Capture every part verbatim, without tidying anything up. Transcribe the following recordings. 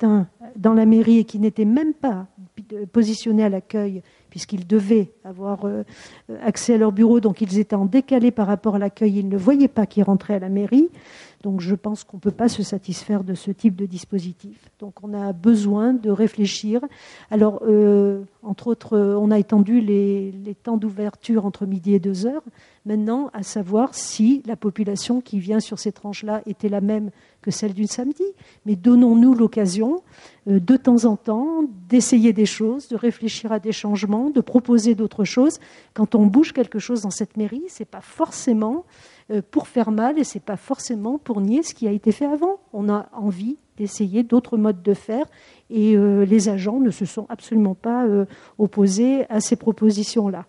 certains dans la mairie et qui n'étaient même pas positionnés à l'accueil, puisqu'ils devaient avoir euh, accès à leur bureau, donc ils étaient en décalé par rapport à l'accueil, ils ne voyaient pas qu'ils rentraient à la mairie. Donc je pense qu'on ne peut pas se satisfaire de ce type de dispositif. Donc on a besoin de réfléchir. Alors, euh, entre autres, on a étendu les, les temps d'ouverture entre midi et deux heures. Maintenant, à savoir si la population qui vient sur ces tranches-là était la même que celle du samedi. Mais donnons-nous l'occasion, euh, de temps en temps, d'essayer des choses, de réfléchir à des changements, de proposer d'autres choses. Quand on bouge quelque chose dans cette mairie, ce n'est pas forcément pour faire mal et ce n'est pas forcément pour nier ce qui a été fait avant. On a envie d'essayer d'autres modes de faire et euh, les agents ne se sont absolument pas euh, opposés à ces propositions-là.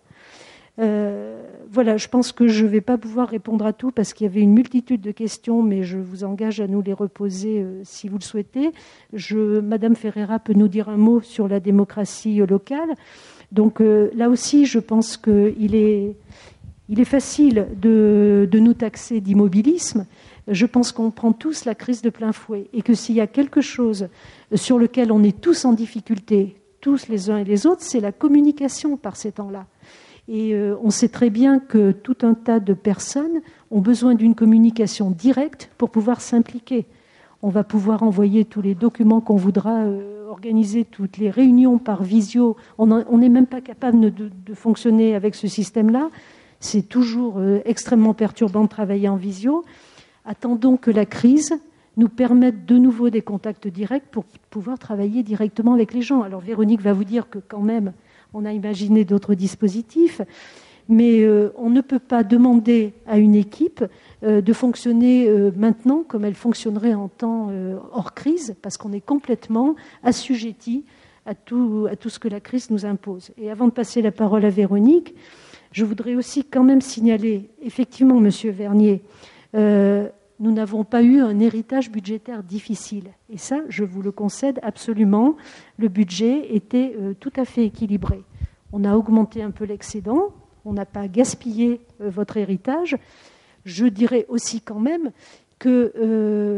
Euh, voilà, je pense que je ne vais pas pouvoir répondre à tout parce qu'il y avait une multitude de questions, mais je vous engage à nous les reposer euh, si vous le souhaitez. Je, Madame Ferreira peut nous dire un mot sur la démocratie euh, locale. Donc euh, là aussi, je pense qu'il est... Il est facile de, de nous taxer d'immobilisme. Je pense qu'on prend tous la crise de plein fouet et que s'il y a quelque chose sur lequel on est tous en difficulté, tous les uns et les autres, c'est la communication par ces temps-là. Et euh, on sait très bien que tout un tas de personnes ont besoin d'une communication directe pour pouvoir s'impliquer. On va pouvoir envoyer tous les documents qu'on voudra, euh, organiser toutes les réunions par visio. On n'est même pas capable de, de fonctionner avec ce système-là. C'est toujours euh, extrêmement perturbant de travailler en visio. Attendons que la crise nous permette de nouveau des contacts directs pour pouvoir travailler directement avec les gens. Alors Véronique va vous dire que quand même, on a imaginé d'autres dispositifs, mais euh, on ne peut pas demander à une équipe euh, de fonctionner euh, maintenant comme elle fonctionnerait en temps euh, hors crise, parce qu'on est complètement assujetti à tout, à tout ce que la crise nous impose. Et avant de passer la parole à Véronique, je voudrais aussi quand même signaler, effectivement, Monsieur Vernier, euh, nous n'avons pas eu un héritage budgétaire difficile. Et ça, je vous le concède absolument. Le budget était euh, tout à fait équilibré. On a augmenté un peu l'excédent, on n'a pas gaspillé euh, votre héritage. Je dirais aussi quand même que euh,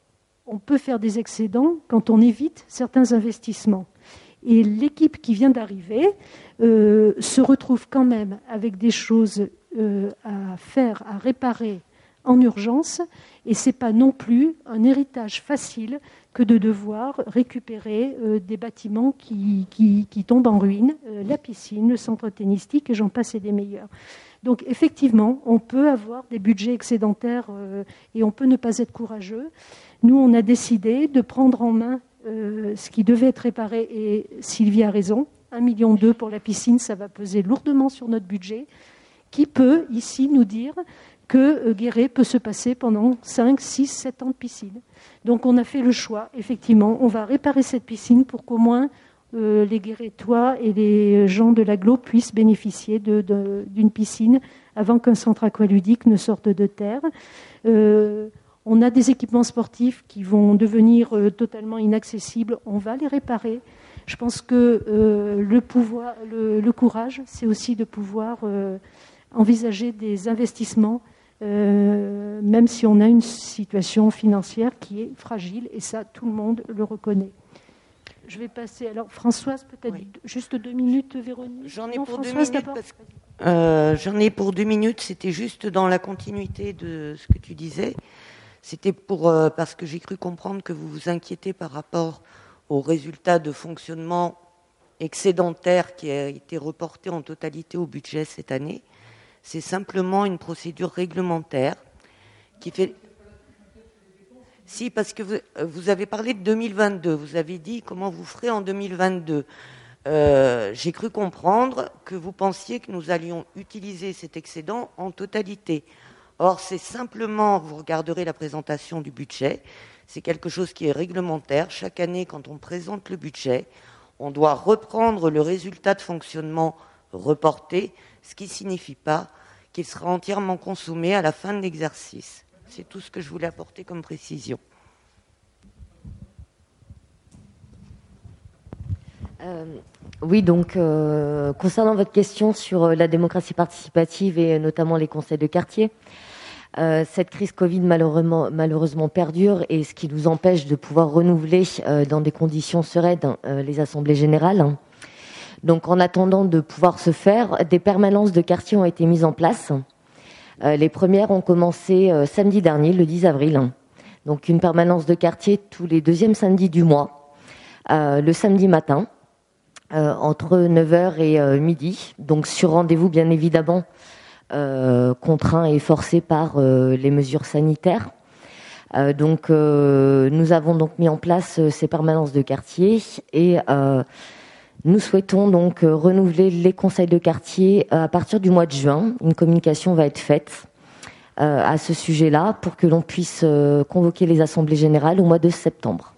on peut faire des excédents quand on évite certains investissements. Et l'équipe qui vient d'arriver euh, se retrouve quand même avec des choses euh, à faire, à réparer en urgence. Et ce n'est pas non plus un héritage facile que de devoir récupérer euh, des bâtiments qui, qui, qui tombent en ruine, euh, la piscine, le centre tennistique, et j'en passe et des meilleurs. Donc effectivement, on peut avoir des budgets excédentaires euh, et on peut ne pas être courageux. Nous, on a décidé de prendre en main Euh, ce qui devait être réparé, et Sylvie a raison, un million deux pour la piscine, ça va peser lourdement sur notre budget. Qui peut ici nous dire que euh, Guéret peut se passer pendant cinq, six, sept ans de piscine? Donc on a fait le choix, effectivement, on va réparer cette piscine pour qu'au moins euh, les Guéretois et les gens de l'agglo puissent bénéficier de, de, d'une piscine avant qu'un centre aqualudique ne sorte de terre. Euh, On a des équipements sportifs qui vont devenir euh, totalement inaccessibles. On va les réparer. Je pense que euh, le, pouvoir, le, le courage, c'est aussi de pouvoir euh, envisager des investissements, euh, même si on a une situation financière qui est fragile. Et ça, tout le monde le reconnaît. Je vais passer. Alors, Françoise, peut-être oui. juste deux minutes, Véronique. J'en ai non, pour Françoise, deux minutes. Parce que, euh, j'en ai pour deux minutes. C'était juste dans la continuité de ce que tu disais. C'était pour, euh, parce que j'ai cru comprendre que vous vous inquiétez par rapport aux résultats de fonctionnement excédentaire qui a été reporté en totalité au budget cette année. C'est simplement une procédure réglementaire qui fait... Si, parce que vous, vous avez parlé de deux mille vingt-deux, vous avez dit comment vous ferez en deux mille vingt-deux. Euh, j'ai cru comprendre que vous pensiez que nous allions utiliser cet excédent en totalité. Or, c'est simplement, vous regarderez la présentation du budget, c'est quelque chose qui est réglementaire. Chaque année, quand on présente le budget, on doit reprendre le résultat de fonctionnement reporté, ce qui ne signifie pas qu'il sera entièrement consommé à la fin de l'exercice. C'est tout ce que je voulais apporter comme précision. Euh, oui, donc, euh, concernant votre question sur la démocratie participative et notamment les conseils de quartier, Euh, cette crise Covid malheureusement, malheureusement perdure et ce qui nous empêche de pouvoir renouveler euh, dans des conditions sereines euh, les assemblées générales. Donc en attendant de pouvoir se faire, des permanences de quartier ont été mises en place. Euh, les premières ont commencé euh, samedi dernier, le dix avril. Donc une permanence de quartier tous les deuxièmes samedis du mois, euh, le samedi matin, euh, entre neuf heures et euh, midi. Donc sur rendez-vous bien évidemment, Euh, contraints et forcés par euh, les mesures sanitaires. Euh, donc, euh, nous avons donc mis en place euh, ces permanences de quartier et euh, nous souhaitons donc euh, renouveler les conseils de quartier euh, à partir du mois de juin. Une communication va être faite euh, à ce sujet-là pour que l'on puisse euh, convoquer les assemblées générales au mois de septembre.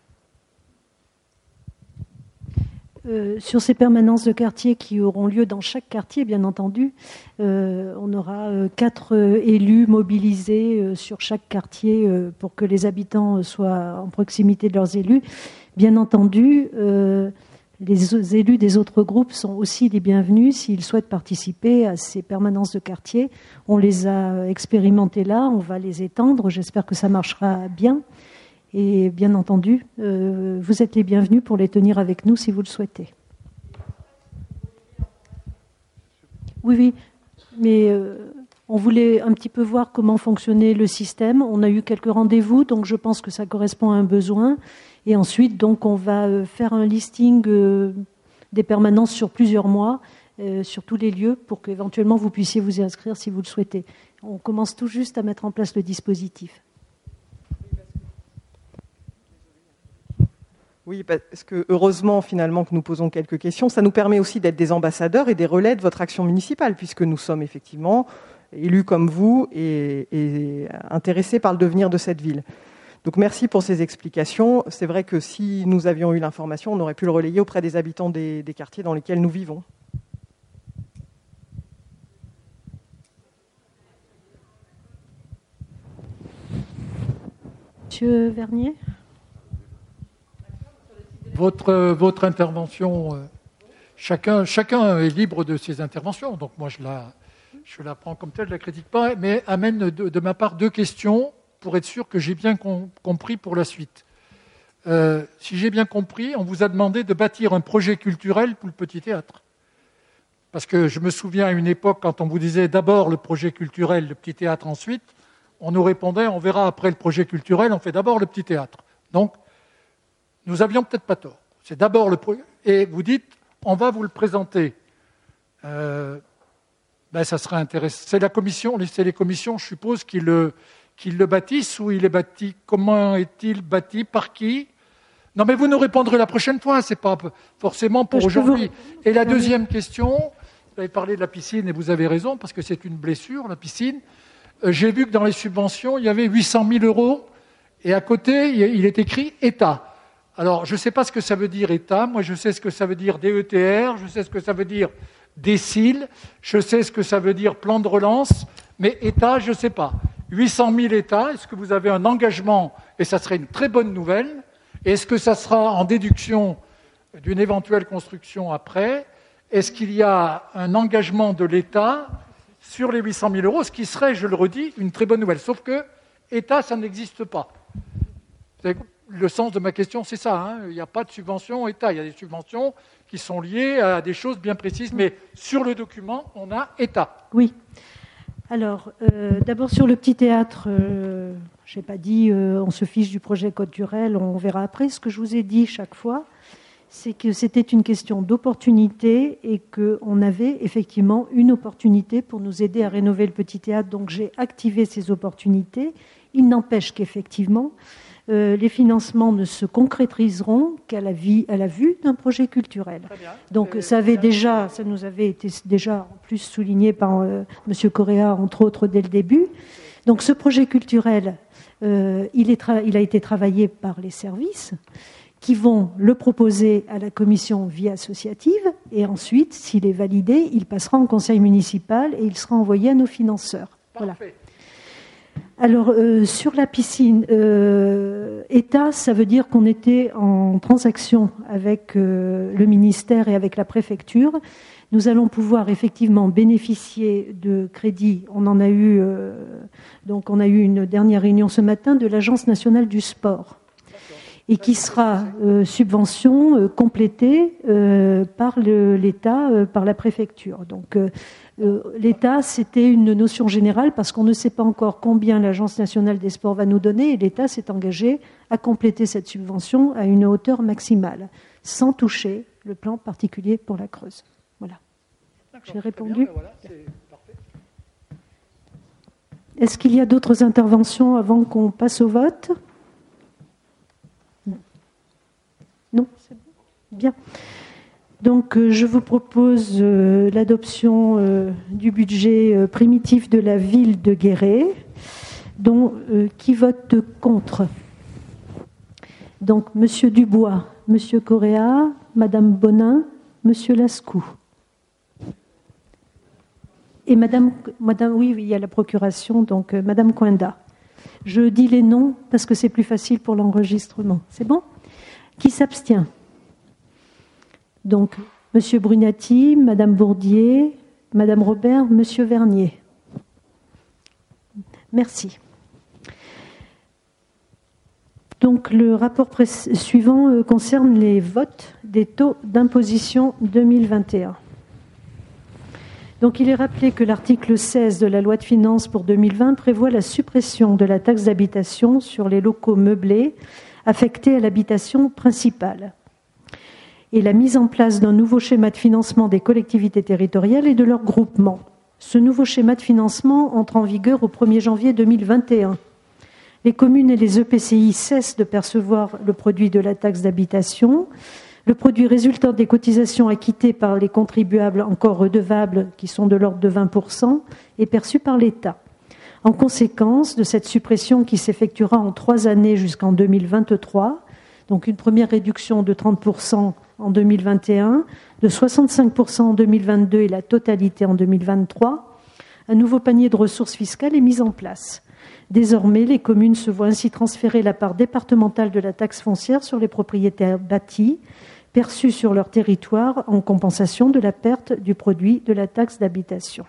Euh, sur ces permanences de quartier qui auront lieu dans chaque quartier, bien entendu, euh, on aura euh, quatre euh, élus mobilisés euh, sur chaque quartier euh, pour que les habitants euh, soient en proximité de leurs élus. Bien entendu, euh, les élus des autres groupes sont aussi les bienvenus s'ils souhaitent participer à ces permanences de quartier. On les a expérimentées là, on va les étendre. J'espère que ça marchera bien. Et bien entendu, euh, vous êtes les bienvenus pour les tenir avec nous si vous le souhaitez. Oui, oui, mais euh, on voulait un petit peu voir comment fonctionnait le système. On a eu quelques rendez-vous, donc je pense que ça correspond à un besoin. Et ensuite, donc, on va euh, faire un listing euh, des permanences sur plusieurs mois, euh, sur tous les lieux, pour qu'éventuellement vous puissiez vous y inscrire si vous le souhaitez. On commence tout juste à mettre en place le dispositif. Oui, parce que heureusement, finalement, que nous posons quelques questions, ça nous permet aussi d'être des ambassadeurs et des relais de votre action municipale, puisque nous sommes effectivement élus comme vous et, et intéressés par le devenir de cette ville. Donc merci pour ces explications. C'est vrai que si nous avions eu l'information, on aurait pu le relayer auprès des habitants des, des quartiers dans lesquels nous vivons. Monsieur Vernier ? Votre, votre intervention, euh, chacun, chacun est libre de ses interventions, donc moi je la, je la prends comme telle, je ne la critique pas, mais amène de, de ma part deux questions pour être sûr que j'ai bien com- compris pour la suite. Euh, si j'ai bien compris, on vous a demandé de bâtir un projet culturel pour le petit théâtre. Parce que je me souviens à une époque, quand on vous disait d'abord le projet culturel, le petit théâtre ensuite, on nous répondait, on verra après le projet culturel, on fait d'abord le petit théâtre. Donc, nous avions peut-être pas tort. C'est d'abord le projet. Et vous dites, on va vous le présenter. Euh, ben ça serait intéressant. C'est la commission, c'est les commissions, je suppose, qui le, qui le bâtissent, ou il est bâti. Comment est-il bâti? Par qui? Non, mais vous nous répondrez la prochaine fois. C'est pas forcément pour aujourd'hui. Vous... Et la deuxième question, vous avez parlé de la piscine et vous avez raison parce que c'est une blessure, la piscine. Euh, j'ai vu que dans les subventions, il y avait huit cent mille euros et à côté, il est écrit État. Alors, je ne sais pas ce que ça veut dire État, moi je sais ce que ça veut dire D E T R, je sais ce que ça veut dire décile, je sais ce que ça veut dire plan de relance, mais État, je ne sais pas. huit cent mille États, est-ce que vous avez un engagement, et ça serait une très bonne nouvelle, est-ce que ça sera en déduction d'une éventuelle construction après? Est-ce qu'il y a un engagement de l'État sur les huit cent mille euros, ce qui serait, je le redis, une très bonne nouvelle, sauf que État, ça n'existe pas. Vous avez Le sens de ma question, c'est ça. Hein. Il n'y a pas de subvention État. Il y a des subventions qui sont liées à des choses bien précises. Mais sur le document, on a État. Oui. Alors, euh, d'abord sur le petit théâtre, euh, je n'ai pas dit euh, on se fiche du projet culturel, on verra après. Ce que je vous ai dit chaque fois, c'est que c'était une question d'opportunité et qu'on avait effectivement une opportunité pour nous aider à rénover le petit théâtre. Donc j'ai activé ces opportunités. Il n'empêche qu'effectivement, Euh, les financements ne se concrétiseront qu'à la, vie, à la vue d'un projet culturel. Donc ça avait déjà, ça nous avait été déjà en plus souligné par euh, M. Correa, entre autres, dès le début. Donc ce projet culturel, euh, il, est tra- il a été travaillé par les services qui vont le proposer à la commission vie associative et ensuite, s'il est validé, il passera en conseil municipal et il sera envoyé à nos financeurs. Voilà. Alors, euh, sur la piscine, euh, État, ça veut dire qu'on était en transaction avec euh, le ministère et avec la préfecture. Nous allons pouvoir effectivement bénéficier de crédits. On en a eu, euh, donc on a eu une dernière réunion ce matin de l'Agence nationale du sport, et qui sera euh, subvention euh, complétée euh, par le, l'État, euh, par la préfecture. Donc euh, euh, l'État, c'était une notion générale parce qu'on ne sait pas encore combien l'Agence nationale des sports va nous donner, et l'État s'est engagé à compléter cette subvention à une hauteur maximale, sans toucher le plan particulier pour la Creuse. Voilà. J'ai répondu. Voilà, c'est parfait. Est-ce qu'il y a d'autres interventions avant qu'on passe au vote ? Non, c'est bon. Bien. Donc, euh, je vous propose euh, l'adoption euh, du budget euh, primitif de la ville de Guéret, dont euh, qui vote contre ? Donc, Monsieur Dubois, Monsieur Correa, Madame Bonin, Monsieur Lascou. Et Madame, Madame, oui, oui, il y a la procuration, donc euh, Madame Coinda. Je dis les noms parce que c'est plus facile pour l'enregistrement. C'est bon ? Qui s'abstient ? Donc, Monsieur Brunati, Madame Bourdier, Madame Robert, Monsieur Vernier. Merci. Donc, le rapport pré- suivant euh, concerne les votes des taux d'imposition deux mille vingt et un. Donc, il est rappelé que l'article seize de la loi de finances pour deux mille vingt prévoit la suppression de la taxe d'habitation sur les locaux meublés affectés à l'habitation principale et la mise en place d'un nouveau schéma de financement des collectivités territoriales et de leurs groupements. Ce nouveau schéma de financement entre en vigueur au premier janvier deux mille vingt et un. Les communes et les E P C I cessent de percevoir le produit de la taxe d'habitation. Le produit résultant des cotisations acquittées par les contribuables encore redevables, qui sont de l'ordre de vingt pour cent, est perçu par l'État. En conséquence de cette suppression qui s'effectuera en trois années jusqu'en deux mille vingt-trois, donc une première réduction de trente pour cent en deux mille vingt et un, de soixante-cinq pour cent en deux mille vingt-deux et la totalité en deux mille vingt-trois, un nouveau panier de ressources fiscales est mis en place. Désormais, les communes se voient ainsi transférer la part départementale de la taxe foncière sur les propriétaires bâtis perçue sur leur territoire en compensation de la perte du produit de la taxe d'habitation.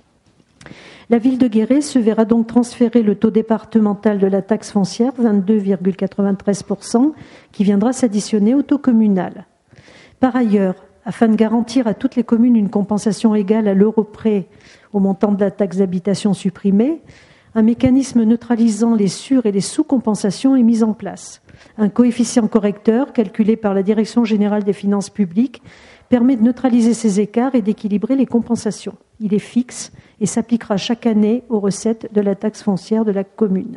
La ville de Guéret se verra donc transférer le taux départemental de la taxe foncière, vingt-deux virgule quatre-vingt-treize pour cent, qui viendra s'additionner au taux communal. Par ailleurs, afin de garantir à toutes les communes une compensation égale à l'euro près au montant de la taxe d'habitation supprimée, un mécanisme neutralisant les sur- et les sous-compensations est mis en place. Un coefficient correcteur, calculé par la Direction générale des finances publiques, permet de neutraliser ces écarts et d'équilibrer les compensations. Il est fixe et s'appliquera chaque année aux recettes de la taxe foncière de la commune.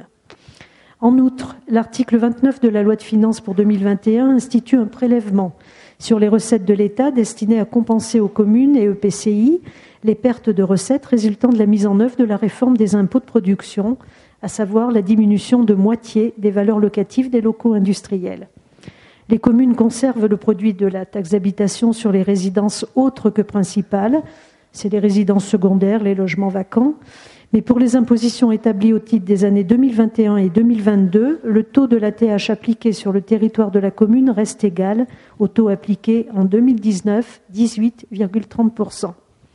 En outre, l'article vingt-neuf de la loi de finances pour deux mille vingt et un institue un prélèvement sur les recettes de l'État destiné à compenser aux communes et E P C I les pertes de recettes résultant de la mise en œuvre de la réforme des impôts de production, à savoir la diminution de moitié des valeurs locatives des locaux industriels. Les communes conservent le produit de la taxe d'habitation sur les résidences autres que principales, c'est les résidences secondaires, les logements vacants, mais pour les impositions établies au titre des années deux mille vingt et un et deux mille vingt-deux, le taux de la T H appliqué sur le territoire de la commune reste égal au taux appliqué en deux mille dix-neuf, dix-huit virgule trente pour cent.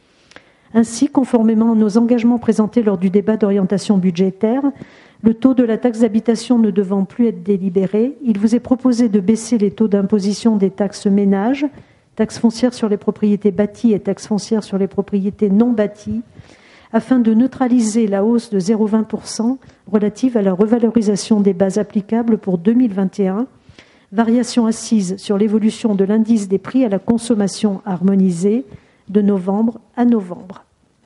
Ainsi, conformément à nos engagements présentés lors du débat d'orientation budgétaire, le taux de la taxe d'habitation ne devant plus être délibéré, il vous est proposé de baisser les taux d'imposition des taxes ménages, taxes foncières sur les propriétés bâties et taxes foncières sur les propriétés non bâties, afin de neutraliser la hausse de zéro virgule vingt pour cent relative à la revalorisation des bases applicables pour deux mille vingt et un, variation assise sur l'évolution de l'indice des prix à la consommation harmonisé de novembre à novembre.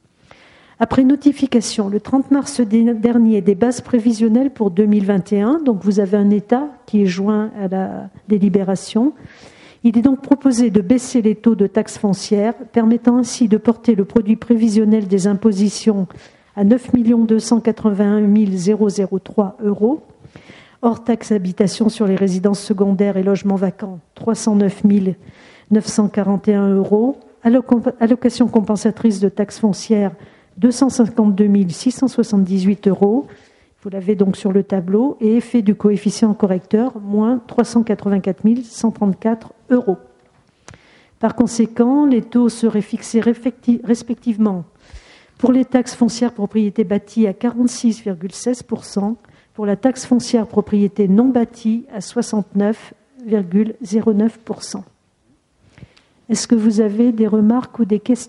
Après notification le trente mars dernier des bases prévisionnelles pour deux mille vingt et un, donc vous avez un état qui est joint à la délibération, il est donc proposé de baisser les taux de taxes foncières, permettant ainsi de porter le produit prévisionnel des impositions à neuf millions deux cent quatre-vingt-un mille trois euros, hors taxe habitation sur les résidences secondaires et logements vacants, trois cent neuf mille neuf cent quarante et un euros, allocation compensatrice de taxes foncières, deux cent cinquante-deux mille six cent soixante-dix-huit euros. Vous l'avez donc sur le tableau. Et effet du coefficient correcteur, moins trois cent quatre-vingt-quatre mille cent trente-quatre euros. Par conséquent, les taux seraient fixés respectivement pour les taxes foncières propriété bâtie à quarante-six virgule seize pour cent, pour la taxe foncière propriété non bâtie à soixante-neuf virgule zéro neuf pour cent. Est-ce que vous avez des remarques ou des questions ?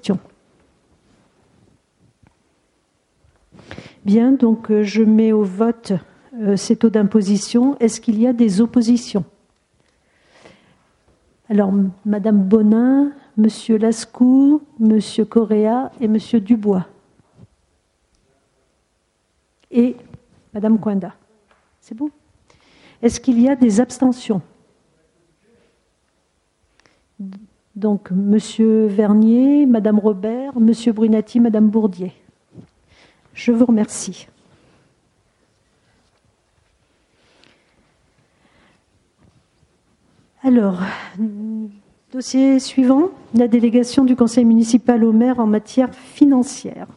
Bien, donc euh, je mets au vote euh, ces taux d'imposition. Est-ce qu'il y a des oppositions ? Alors, Madame Bonin, Monsieur Lascou, Monsieur Correa et Monsieur Dubois. Et Madame Coinda. C'est bon ? Est-ce qu'il y a des abstentions ? Donc, Monsieur Vernier, Madame Robert, Monsieur Brunati, Madame Bourdier. Je vous remercie. Alors, dossier suivant, la délégation du conseil municipal au maire en matière financière.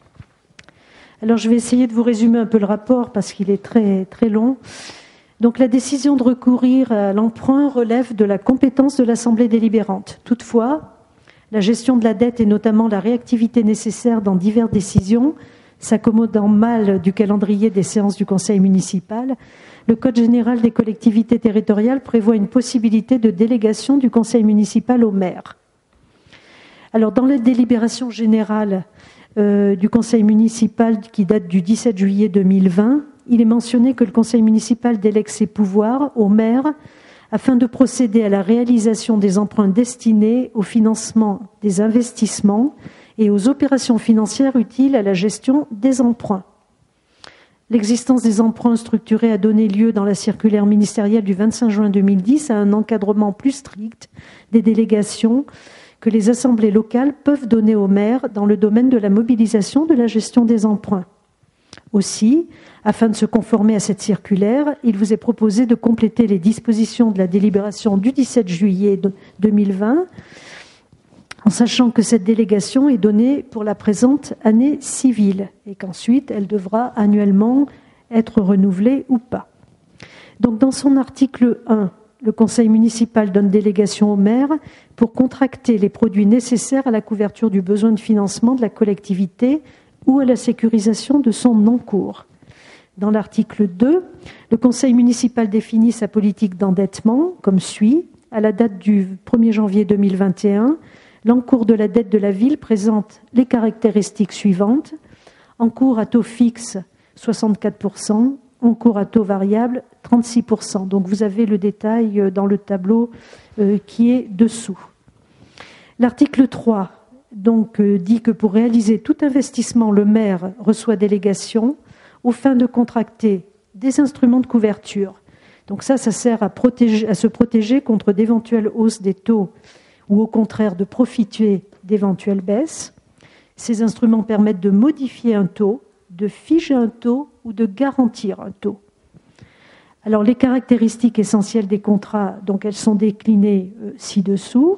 Alors, je vais essayer de vous résumer un peu le rapport parce qu'il est très, très long. Donc, la décision de recourir à l'emprunt relève de la compétence de l'Assemblée délibérante. Toutefois, la gestion de la dette et notamment la réactivité nécessaire dans diverses décisions s'accommodant mal du calendrier des séances du conseil municipal, le Code général des collectivités territoriales prévoit une possibilité de délégation du conseil municipal au maire. Alors, dans la délibération générale euh, du conseil municipal qui date du dix-sept juillet deux mille vingt, il est mentionné que le conseil municipal délègue ses pouvoirs au maire afin de procéder à la réalisation des emprunts destinés au financement des investissements et aux opérations financières utiles à la gestion des emprunts. L'existence des emprunts structurés a donné lieu dans la circulaire ministérielle du vingt-cinq juin deux mille dix à un encadrement plus strict des délégations que les assemblées locales peuvent donner aux maires dans le domaine de la mobilisation de la gestion des emprunts. Aussi, afin de se conformer à cette circulaire, il vous est proposé de compléter les dispositions de la délibération du dix-sept juillet deux mille vingt en sachant que cette délégation est donnée pour la présente année civile et qu'ensuite elle devra annuellement être renouvelée ou pas. Donc dans son article un, le conseil municipal donne délégation au maire pour contracter les produits nécessaires à la couverture du besoin de financement de la collectivité ou à la sécurisation de son encours. Dans l'article deux, le conseil municipal définit sa politique d'endettement comme suit. À la date du premier janvier deux mille vingt et un, l'encours de la dette de la ville présente les caractéristiques suivantes. Encours à taux fixe, soixante-quatre pour cent. Encours à taux variable, trente-six pour cent. Donc vous avez le détail dans le tableau euh, qui est dessous. L'article trois donc, euh, dit que pour réaliser tout investissement, le maire reçoit délégation aux fins de contracter des instruments de couverture. Donc ça, ça sert à, protéger, à se protéger contre d'éventuelles hausses des taux ou au contraire de profiter d'éventuelles baisses. Ces instruments permettent de modifier un taux, de figer un taux ou de garantir un taux. Alors les caractéristiques essentielles des contrats, donc elles sont déclinées euh, ci-dessous.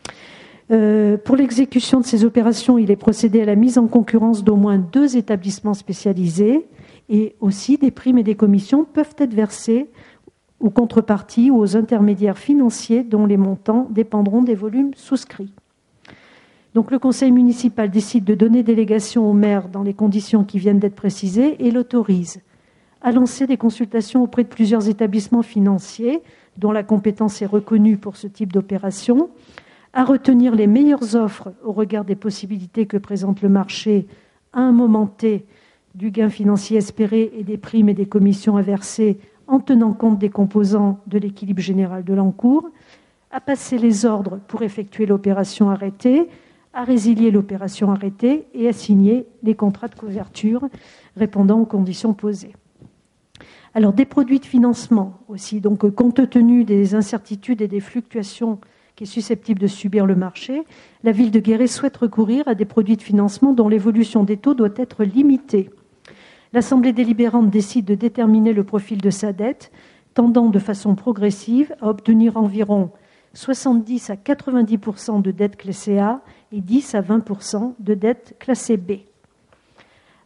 Euh, pour l'exécution de ces opérations, il est procédé à la mise en concurrence d'au moins deux établissements spécialisés et aussi des primes et des commissions peuvent être versées aux contreparties ou aux intermédiaires financiers dont les montants dépendront des volumes souscrits. Donc le conseil municipal décide de donner délégation au maire dans les conditions qui viennent d'être précisées et l'autorise à lancer des consultations auprès de plusieurs établissements financiers dont la compétence est reconnue pour ce type d'opération, à retenir les meilleures offres au regard des possibilités que présente le marché à un moment T du gain financier espéré et des primes et des commissions à verser en tenant compte des composants de l'équilibre général de l'encours, à passer les ordres pour effectuer l'opération arrêtée, à résilier l'opération arrêtée et à signer les contrats de couverture répondant aux conditions posées. Alors, des produits de financement aussi, donc compte tenu des incertitudes et des fluctuations qui est susceptible de subir le marché, la ville de Guéret souhaite recourir à des produits de financement dont l'évolution des taux doit être limitée. L'Assemblée délibérante décide de déterminer le profil de sa dette, tendant de façon progressive à obtenir environ soixante-dix à quatre-vingt-dix pour cent de dette classée A et dix à vingt pour cent de dette classée B.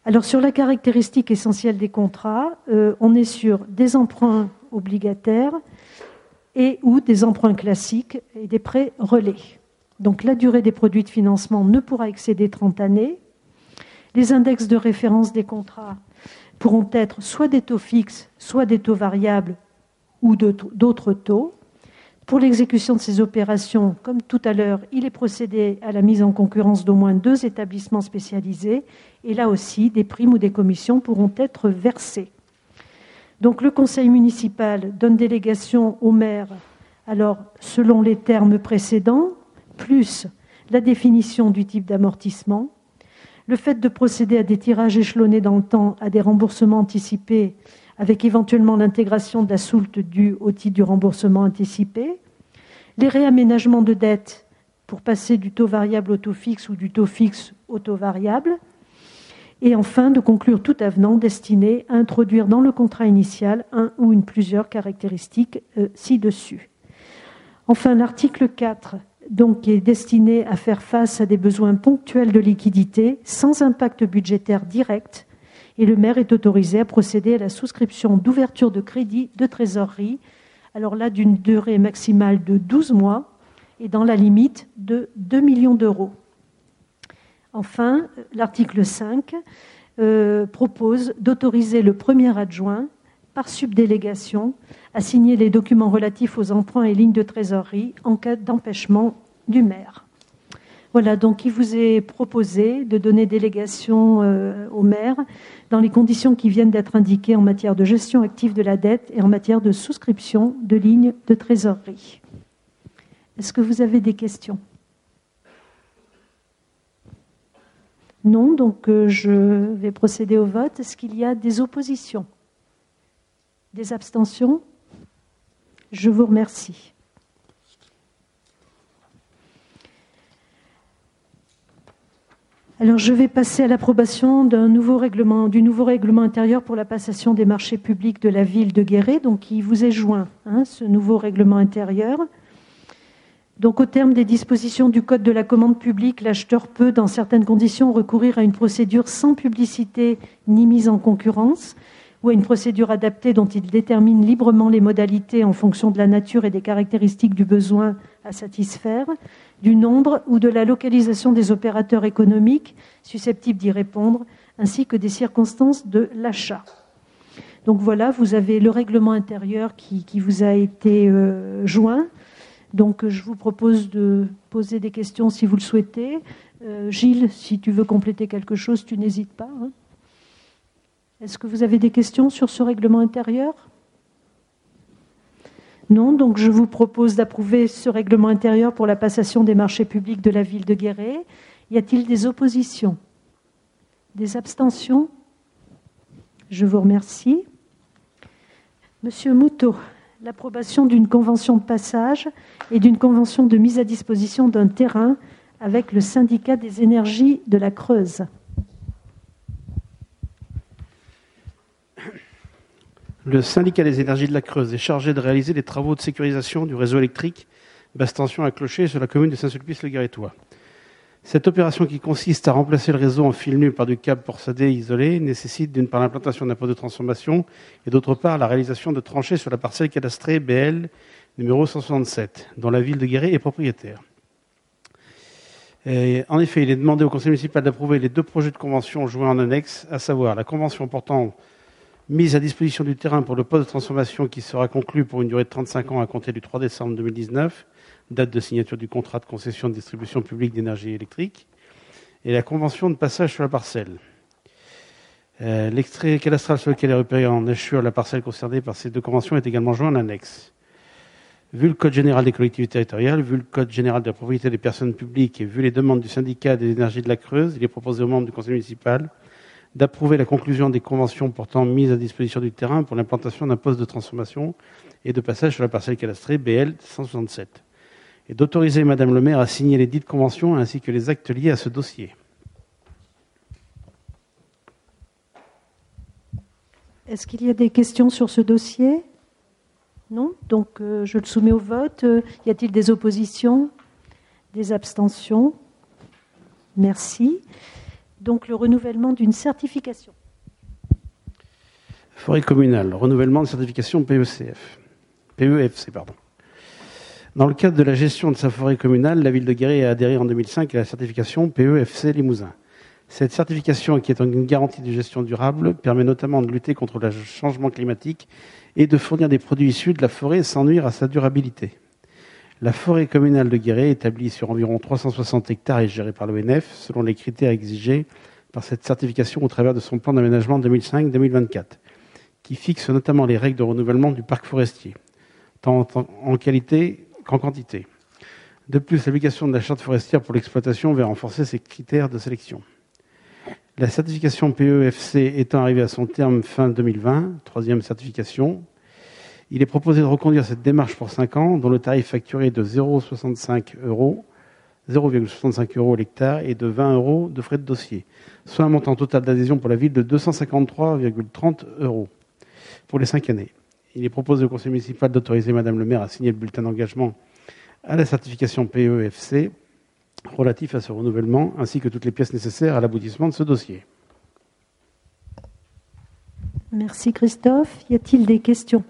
Alors sur la caractéristique essentielle des contrats, euh, on est sur des emprunts obligataires et ou des emprunts classiques et des prêts relais. Donc la durée des produits de financement ne pourra excéder trente années. Les index de référence des contrats pourront être soit des taux fixes, soit des taux variables ou d'autres taux. Pour l'exécution de ces opérations, comme tout à l'heure, il est procédé à la mise en concurrence d'au moins deux établissements spécialisés. Et là aussi, des primes ou des commissions pourront être versées. Donc le conseil municipal donne délégation au maire, alors selon les termes précédents, plus la définition du type d'amortissement, le fait de procéder à des tirages échelonnés dans le temps, à des remboursements anticipés, avec éventuellement l'intégration de la soulte due au titre du remboursement anticipé, les réaménagements de dette pour passer du taux variable au taux fixe ou du taux fixe au taux variable, et enfin de conclure tout avenant destiné à introduire dans le contrat initial un ou une plusieurs caractéristiques euh, ci-dessus. Enfin, l'article quatre donc, est destiné à faire face à des besoins ponctuels de liquidité sans impact budgétaire direct, et le maire est autorisé à procéder à la souscription d'ouverture de crédit de trésorerie, alors là d'une durée maximale de douze mois et dans la limite de deux millions d'euros. Enfin, l'article cinq euh, propose d'autoriser le premier adjoint, par subdélégation, à signer les documents relatifs aux emprunts et lignes de trésorerie en cas d'empêchement du maire. Voilà, donc il vous est proposé de donner délégation euh, au maire dans les conditions qui viennent d'être indiquées en matière de gestion active de la dette et en matière de souscription de lignes de trésorerie. Est-ce que vous avez des questions ? Non, donc euh, je vais procéder au vote. Est-ce qu'il y a des oppositions ? Des abstentions ? Je vous remercie. Alors, je vais passer à l'approbation d'un nouveau règlement, du nouveau règlement intérieur pour la passation des marchés publics de la ville de Guéret. Donc, il vous est joint, hein, ce nouveau règlement intérieur. Donc, au terme des dispositions du Code de la commande publique, l'acheteur peut, dans certaines conditions, recourir à une procédure sans publicité ni mise en concurrence, ou à une procédure adaptée dont il détermine librement les modalités en fonction de la nature et des caractéristiques du besoin à satisfaire, du nombre ou de la localisation des opérateurs économiques susceptibles d'y répondre, ainsi que des circonstances de l'achat. Donc voilà, vous avez le règlement intérieur qui, qui vous a été euh, joint. Donc je vous propose de poser des questions si vous le souhaitez. Euh, Gilles, si tu veux compléter quelque chose, tu n'hésites pas, hein. Est-ce que vous avez des questions sur ce règlement intérieur ? Non, donc je vous propose d'approuver ce règlement intérieur pour la passation des marchés publics de la ville de Guéret. Y a-t-il des oppositions ? Des abstentions ? Je vous remercie. Monsieur Moutot, l'approbation d'une convention de passage et d'une convention de mise à disposition d'un terrain avec le syndicat des énergies de la Creuse. Le syndicat des énergies de la Creuse est chargé de réaliser les travaux de sécurisation du réseau électrique basse tension à Clocher sur la commune de Saint-Sulpice-le-Guérétois. Cette opération, qui consiste à remplacer le réseau en fil nu par du câble porcelané isolé, nécessite d'une part l'implantation d'un poste de transformation et d'autre part la réalisation de tranchées sur la parcelle cadastrée B L numéro cent soixante-sept, dont la ville de Guéret est propriétaire. Et en effet, il est demandé au conseil municipal d'approuver les deux projets de convention joints en annexe, à savoir la convention portant mise à disposition du terrain pour le poste de transformation qui sera conclu pour une durée de trente-cinq ans à compter du trois décembre deux mille dix-neuf, date de signature du contrat de concession de distribution publique d'énergie électrique, et la convention de passage sur la parcelle. Euh, l'extrait cadastral sur lequel est repéré en échure la parcelle concernée par ces deux conventions est également joint en annexe. Vu le Code général des collectivités territoriales, vu le Code général de la propriété des personnes publiques et vu les demandes du syndicat des énergies de la Creuse, il est proposé aux membres du conseil municipal d'approuver la conclusion des conventions portant mise à disposition du terrain pour l'implantation d'un poste de transformation et de passage sur la parcelle cadastrée B L cent soixante-sept, et d'autoriser Madame le maire à signer les dites conventions ainsi que les actes liés à ce dossier. Est-ce qu'il y a des questions sur ce dossier ? Non ? Donc euh, je le soumets au vote. Euh, y a-t-il des oppositions ? Des abstentions ? Merci. Donc le renouvellement d'une certification. Forêt communale, renouvellement de certification P E C F. P E F C, pardon. Dans le cadre de la gestion de sa forêt communale, la ville de Guéret a adhéré en deux mille cinq à la certification P E F C Limousin. Cette certification, qui est une garantie de gestion durable, permet notamment de lutter contre le changement climatique et de fournir des produits issus de la forêt sans nuire à sa durabilité. La forêt communale de Guéret, établie sur environ trois cent soixante hectares et gérée par l'O N F, selon les critères exigés par cette certification au travers de son plan d'aménagement deux mille cinq deux mille vingt-quatre, qui fixe notamment les règles de renouvellement du parc forestier, tant en qualité qu'en quantité. De plus, l'application de la charte forestière pour l'exploitation va renforcer ces critères de sélection. La certification P E F C étant arrivée à son terme fin deux mille vingt, troisième certification, il est proposé de reconduire cette démarche pour cinq ans, dont le tarif facturé est de zéro virgule soixante-cinq euros, zéro virgule soixante-cinq euros l'hectare et de vingt euros de frais de dossier, soit un montant total d'adhésion pour la ville de deux cent cinquante-trois virgule trente euros pour les cinq années. Il est proposé au conseil municipal d'autoriser Madame le maire à signer le bulletin d'engagement à la certification P E F C relatif à ce renouvellement, ainsi que toutes les pièces nécessaires à l'aboutissement de ce dossier. Merci Christophe. Y a-t-il des questions?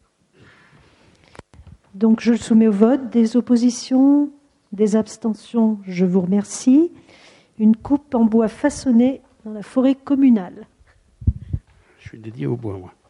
Donc je le soumets au vote. Des oppositions, des abstentions, je vous remercie. Une coupe en bois façonné dans la forêt communale. Je suis dédié au bois, moi.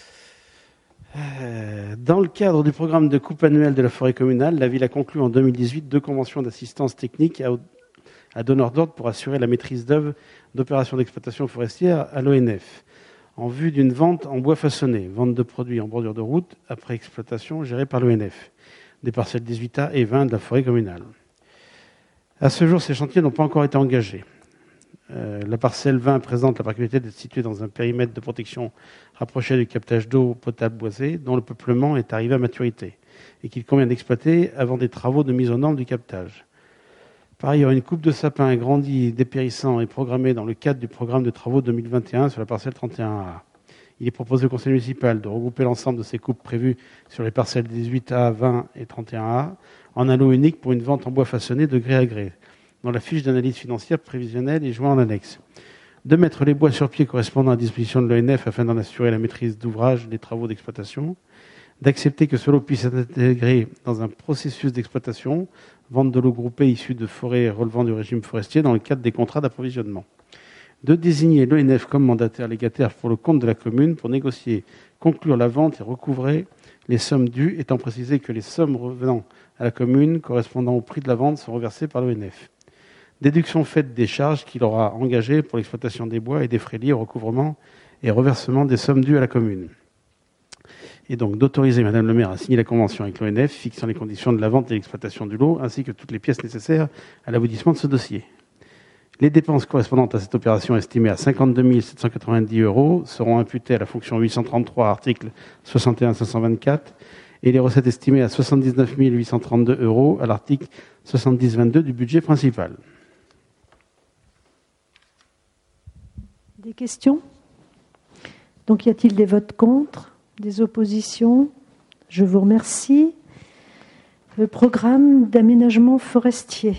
Dans le cadre du programme de coupe annuelle de la forêt communale, la ville a conclu en deux mille dix-huit deux conventions d'assistance technique à, à donneur d'ordre pour assurer la maîtrise d'œuvre d'opérations d'exploitation forestière à l'O N F, en vue d'une vente en bois façonné, vente de produits en bordure de route après exploitation gérée par l'O N F, des parcelles dix-huit A et vingt de la forêt communale. À ce jour, ces chantiers n'ont pas encore été engagés. Euh, la parcelle vingt présente la particularité d'être située dans un périmètre de protection rapproché du captage d'eau potable boisée, dont le peuplement est arrivé à maturité et qu'il convient d'exploiter avant des travaux de mise aux normes du captage. Par ailleurs, une coupe de sapin agrandie, dépérissant est programmée dans le cadre du programme de travaux deux mille vingt et un sur la parcelle trente et un A. Il est proposé au conseil municipal de regrouper l'ensemble de ces coupes prévues sur les parcelles dix-huit A, vingt et trente et un A en un lot unique pour une vente en bois façonné de gré à gré, dont la fiche d'analyse financière prévisionnelle est jointe en annexe. De mettre les bois sur pied correspondant à la disposition de l'O N F afin d'en assurer la maîtrise d'ouvrage des travaux d'exploitation. D'accepter que ce lot puisse être intégré dans un processus d'exploitation, vente de l'eau groupée issue de forêts relevant du régime forestier dans le cadre des contrats d'approvisionnement. De désigner l'O N F comme mandataire légataire pour le compte de la commune pour négocier, conclure la vente et recouvrer les sommes dues, étant précisé que les sommes revenant à la commune correspondant au prix de la vente sont reversées par l'O N F. Déduction faite des charges qu'il aura engagées pour l'exploitation des bois et des frais liés au recouvrement et reversement des sommes dues à la commune. Et donc d'autoriser Madame le maire à signer la convention avec l'O N F fixant les conditions de la vente et l'exploitation du lot, ainsi que toutes les pièces nécessaires à l'aboutissement de ce dossier. Les dépenses correspondantes à cette opération estimées à cinquante-deux mille sept cent quatre-vingt-dix euros seront imputées à la fonction huit cent trente-trois, article soixante et un cinq cent vingt-quatre, et les recettes estimées à soixante-dix-neuf mille huit cent trente-deux euros à l'article soixante-dix vingt-deux du budget principal. Des questions? Donc, y a-t-il des votes contre? Des oppositions? Je vous remercie. Le programme d'aménagement forestier.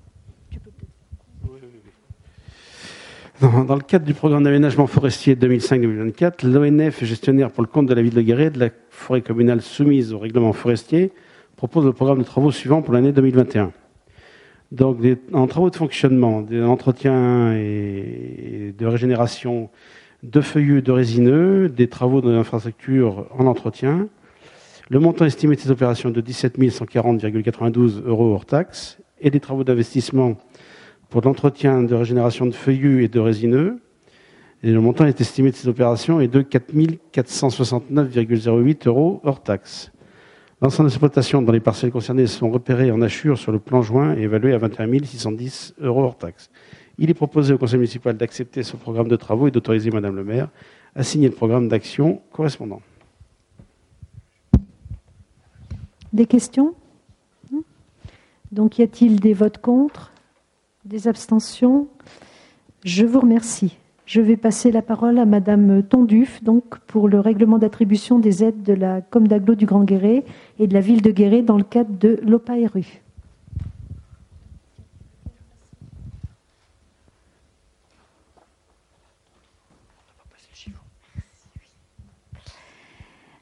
Dans, dans le cadre du programme d'aménagement forestier deux mille cinq deux mille vingt-quatre, l'O N F, gestionnaire pour le compte de la ville de Guéret de la forêt communale soumise au règlement forestier, propose le programme de travaux suivant pour l'année deux mille vingt et un. Donc, des, en travaux de fonctionnement, des entretiens et, et de régénération de feuillus de résineux, des travaux d'infrastructure en entretien. Le montant estimé de ces opérations est de dix-sept mille cent quarante virgule quatre-vingt-douze euros hors taxes et des travaux d'investissement pour l'entretien de régénération de feuillus et de résineux. Et le montant est estimé de ces opérations est de quatre mille quatre cent soixante-neuf virgule zéro huit euros hors taxes. L'ensemble des exploitations dans les parcelles concernées sont repérées en achure sur le plan joint et évaluées à vingt et un mille six cent dix euros hors taxes. Il est proposé au conseil municipal d'accepter ce programme de travaux et d'autoriser Madame le maire à signer le programme d'action correspondant. Des questions? Donc, y a-t-il des votes contre? Des abstentions? Je vous remercie. Je vais passer la parole à Madame Tonduf, donc, pour le règlement d'attribution des aides de la Com d'Aglo du Grand Guéret et de la ville de Guéret dans le cadre de l'O P A R U.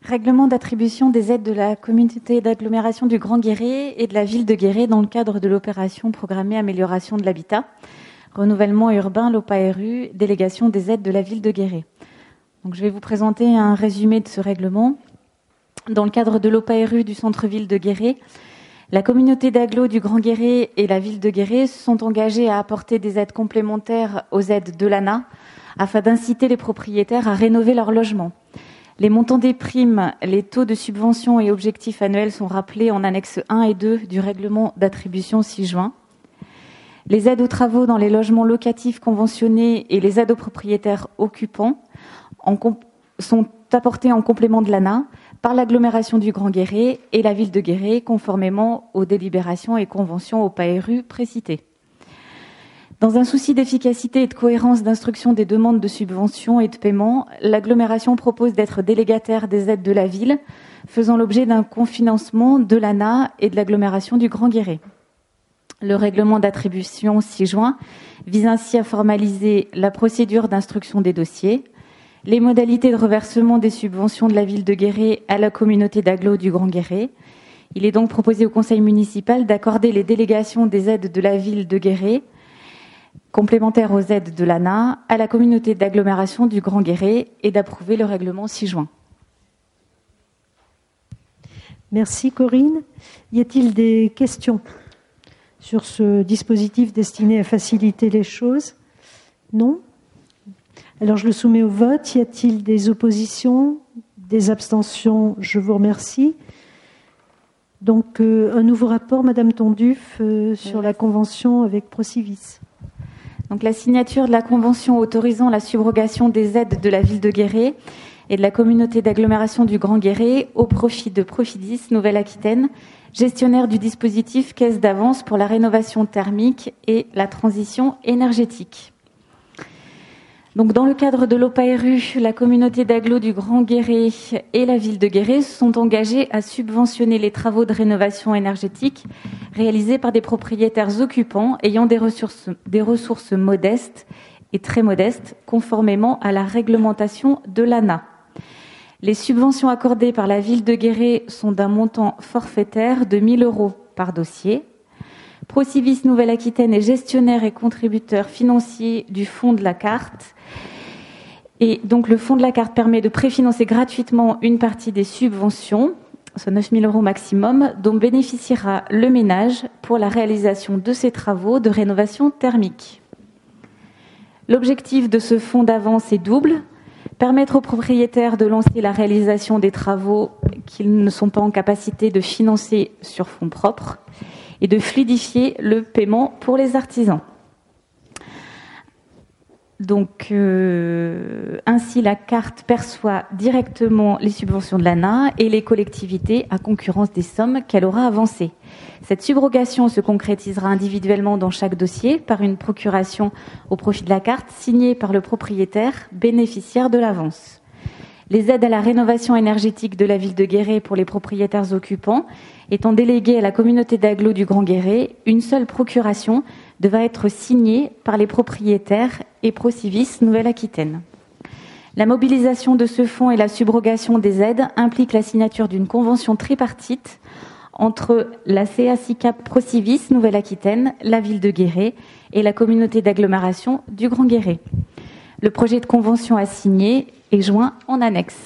Règlement d'attribution des aides de la communauté d'agglomération du Grand Guéret et de la ville de Guéret dans le cadre de l'opération programmée amélioration de l'habitat, renouvellement urbain, l'O P A R U, délégation des aides de la ville de Guéret. Donc, je vais vous présenter un résumé de ce règlement. Dans le cadre de l'O P A R U du centre-ville de Guéret, la communauté d'agglo du Grand Guéret et la ville de Guéret se sont engagées à apporter des aides complémentaires aux aides de l'A N A afin d'inciter les propriétaires à rénover leur logement. Les montants des primes, les taux de subvention et objectifs annuels sont rappelés en annexe un et deux du règlement d'attribution six juin. Les aides aux travaux dans les logements locatifs conventionnés et les aides aux propriétaires occupants en comp- sont apportées en complément de l'A N A par l'agglomération du Grand Guéret et la ville de Guéret, conformément aux délibérations et conventions au P A R U précitées. Dans un souci d'efficacité et de cohérence d'instruction des demandes de subventions et de paiement, l'agglomération propose d'être délégataire des aides de la ville, faisant l'objet d'un cofinancement de l'A N A et de l'agglomération du Grand Guéret. Le règlement d'attribution six juin vise ainsi à formaliser la procédure d'instruction des dossiers, les modalités de reversement des subventions de la ville de Guéret à la communauté d'agglo du Grand Guéret. Il est donc proposé au conseil municipal d'accorder les délégations des aides de la ville de Guéret, complémentaires aux aides de l'A N A, à la communauté d'agglomération du Grand Guéret et d'approuver le règlement six juin. Merci Corinne. Y a-t-il des questions sur ce dispositif destiné à faciliter les choses? Non? Alors je le soumets au vote. Y a-t-il des oppositions, des abstentions? Je vous remercie. Donc euh, un nouveau rapport, Madame Tonduf, euh, sur la convention avec Procivis. Donc la signature de la convention autorisant la subrogation des aides de la ville de Guéret et de la communauté d'agglomération du Grand Guéret au profit de Profidis Nouvelle-Aquitaine, gestionnaire du dispositif Caisse d'avance pour la rénovation thermique et la transition énergétique. Donc, dans le cadre de l'O P A R U, la communauté d'agglo du Grand Guéret et la ville de Guéret se sont engagés à subventionner les travaux de rénovation énergétique réalisés par des propriétaires occupants ayant des ressources, des ressources modestes et très modestes, conformément à la réglementation de l'A N A. Les subventions accordées par la ville de Guéret sont d'un montant forfaitaire de mille euros par dossier. Procivis Nouvelle-Aquitaine est gestionnaire et contributeur financier du fonds de la carte. Et donc le fonds de la carte permet de préfinancer gratuitement une partie des subventions, soit neuf mille euros maximum, dont bénéficiera le ménage pour la réalisation de ces travaux de rénovation thermique. L'objectif de ce fonds d'avance est double: permettre aux propriétaires de lancer la réalisation des travaux qu'ils ne sont pas en capacité de financer sur fonds propres et de fluidifier le paiement pour les artisans. Donc, euh, ainsi, la carte perçoit directement les subventions de l'A N A et les collectivités à concurrence des sommes qu'elle aura avancées. Cette subrogation se concrétisera individuellement dans chaque dossier par une procuration au profit de la carte signée par le propriétaire bénéficiaire de l'avance. Les aides à la rénovation énergétique de la ville de Guéret pour les propriétaires occupants étant déléguées à la communauté d'agglo du Grand Guéret, une seule procuration devra être signée par les propriétaires et Procivis Nouvelle-Aquitaine. La mobilisation de ce fonds et la subrogation des aides impliquent la signature d'une convention tripartite entre la C A C I C A P Procivis Nouvelle-Aquitaine, la ville de Guéret et la communauté d'agglomération du Grand Guéret. Le projet de convention à signer est joint en annexe.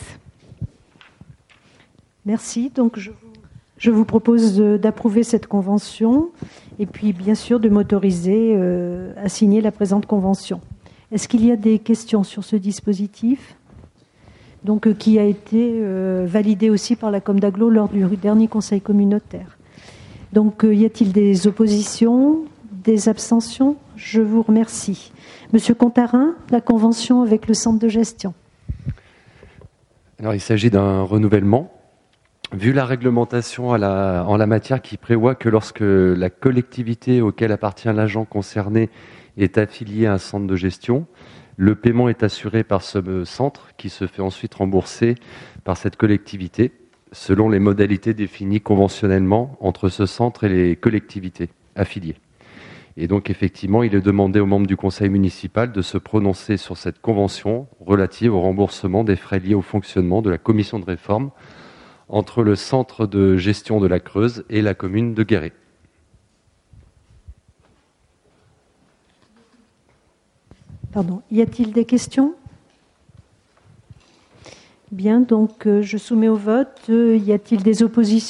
Merci. Donc je vous, je vous propose d'approuver cette convention et puis bien sûr de m'autoriser euh, à signer la présente convention. Est-ce qu'il y a des questions sur ce dispositif, donc euh, qui a été euh, validé aussi par la Com d'Agglo lors du dernier conseil communautaire? Donc euh, y a-t-il des oppositions, des abstentions? Je vous remercie. Monsieur Contarin, la convention avec le centre de gestion. Alors, il s'agit d'un renouvellement. Vu la réglementation à la, en la matière qui prévoit que lorsque la collectivité auquel appartient l'agent concerné est affiliée à un centre de gestion, le paiement est assuré par ce centre qui se fait ensuite rembourser par cette collectivité selon les modalités définies conventionnellement entre ce centre et les collectivités affiliées. Et donc, effectivement, il est demandé aux membres du conseil municipal de se prononcer sur cette convention relative au remboursement des frais liés au fonctionnement de la commission de réforme entre le centre de gestion de la Creuse et la commune de Guéret. Pardon. Y a-t-il des questions ? Bien, donc euh, je soumets au vote. Euh, y a-t-il des oppositions ?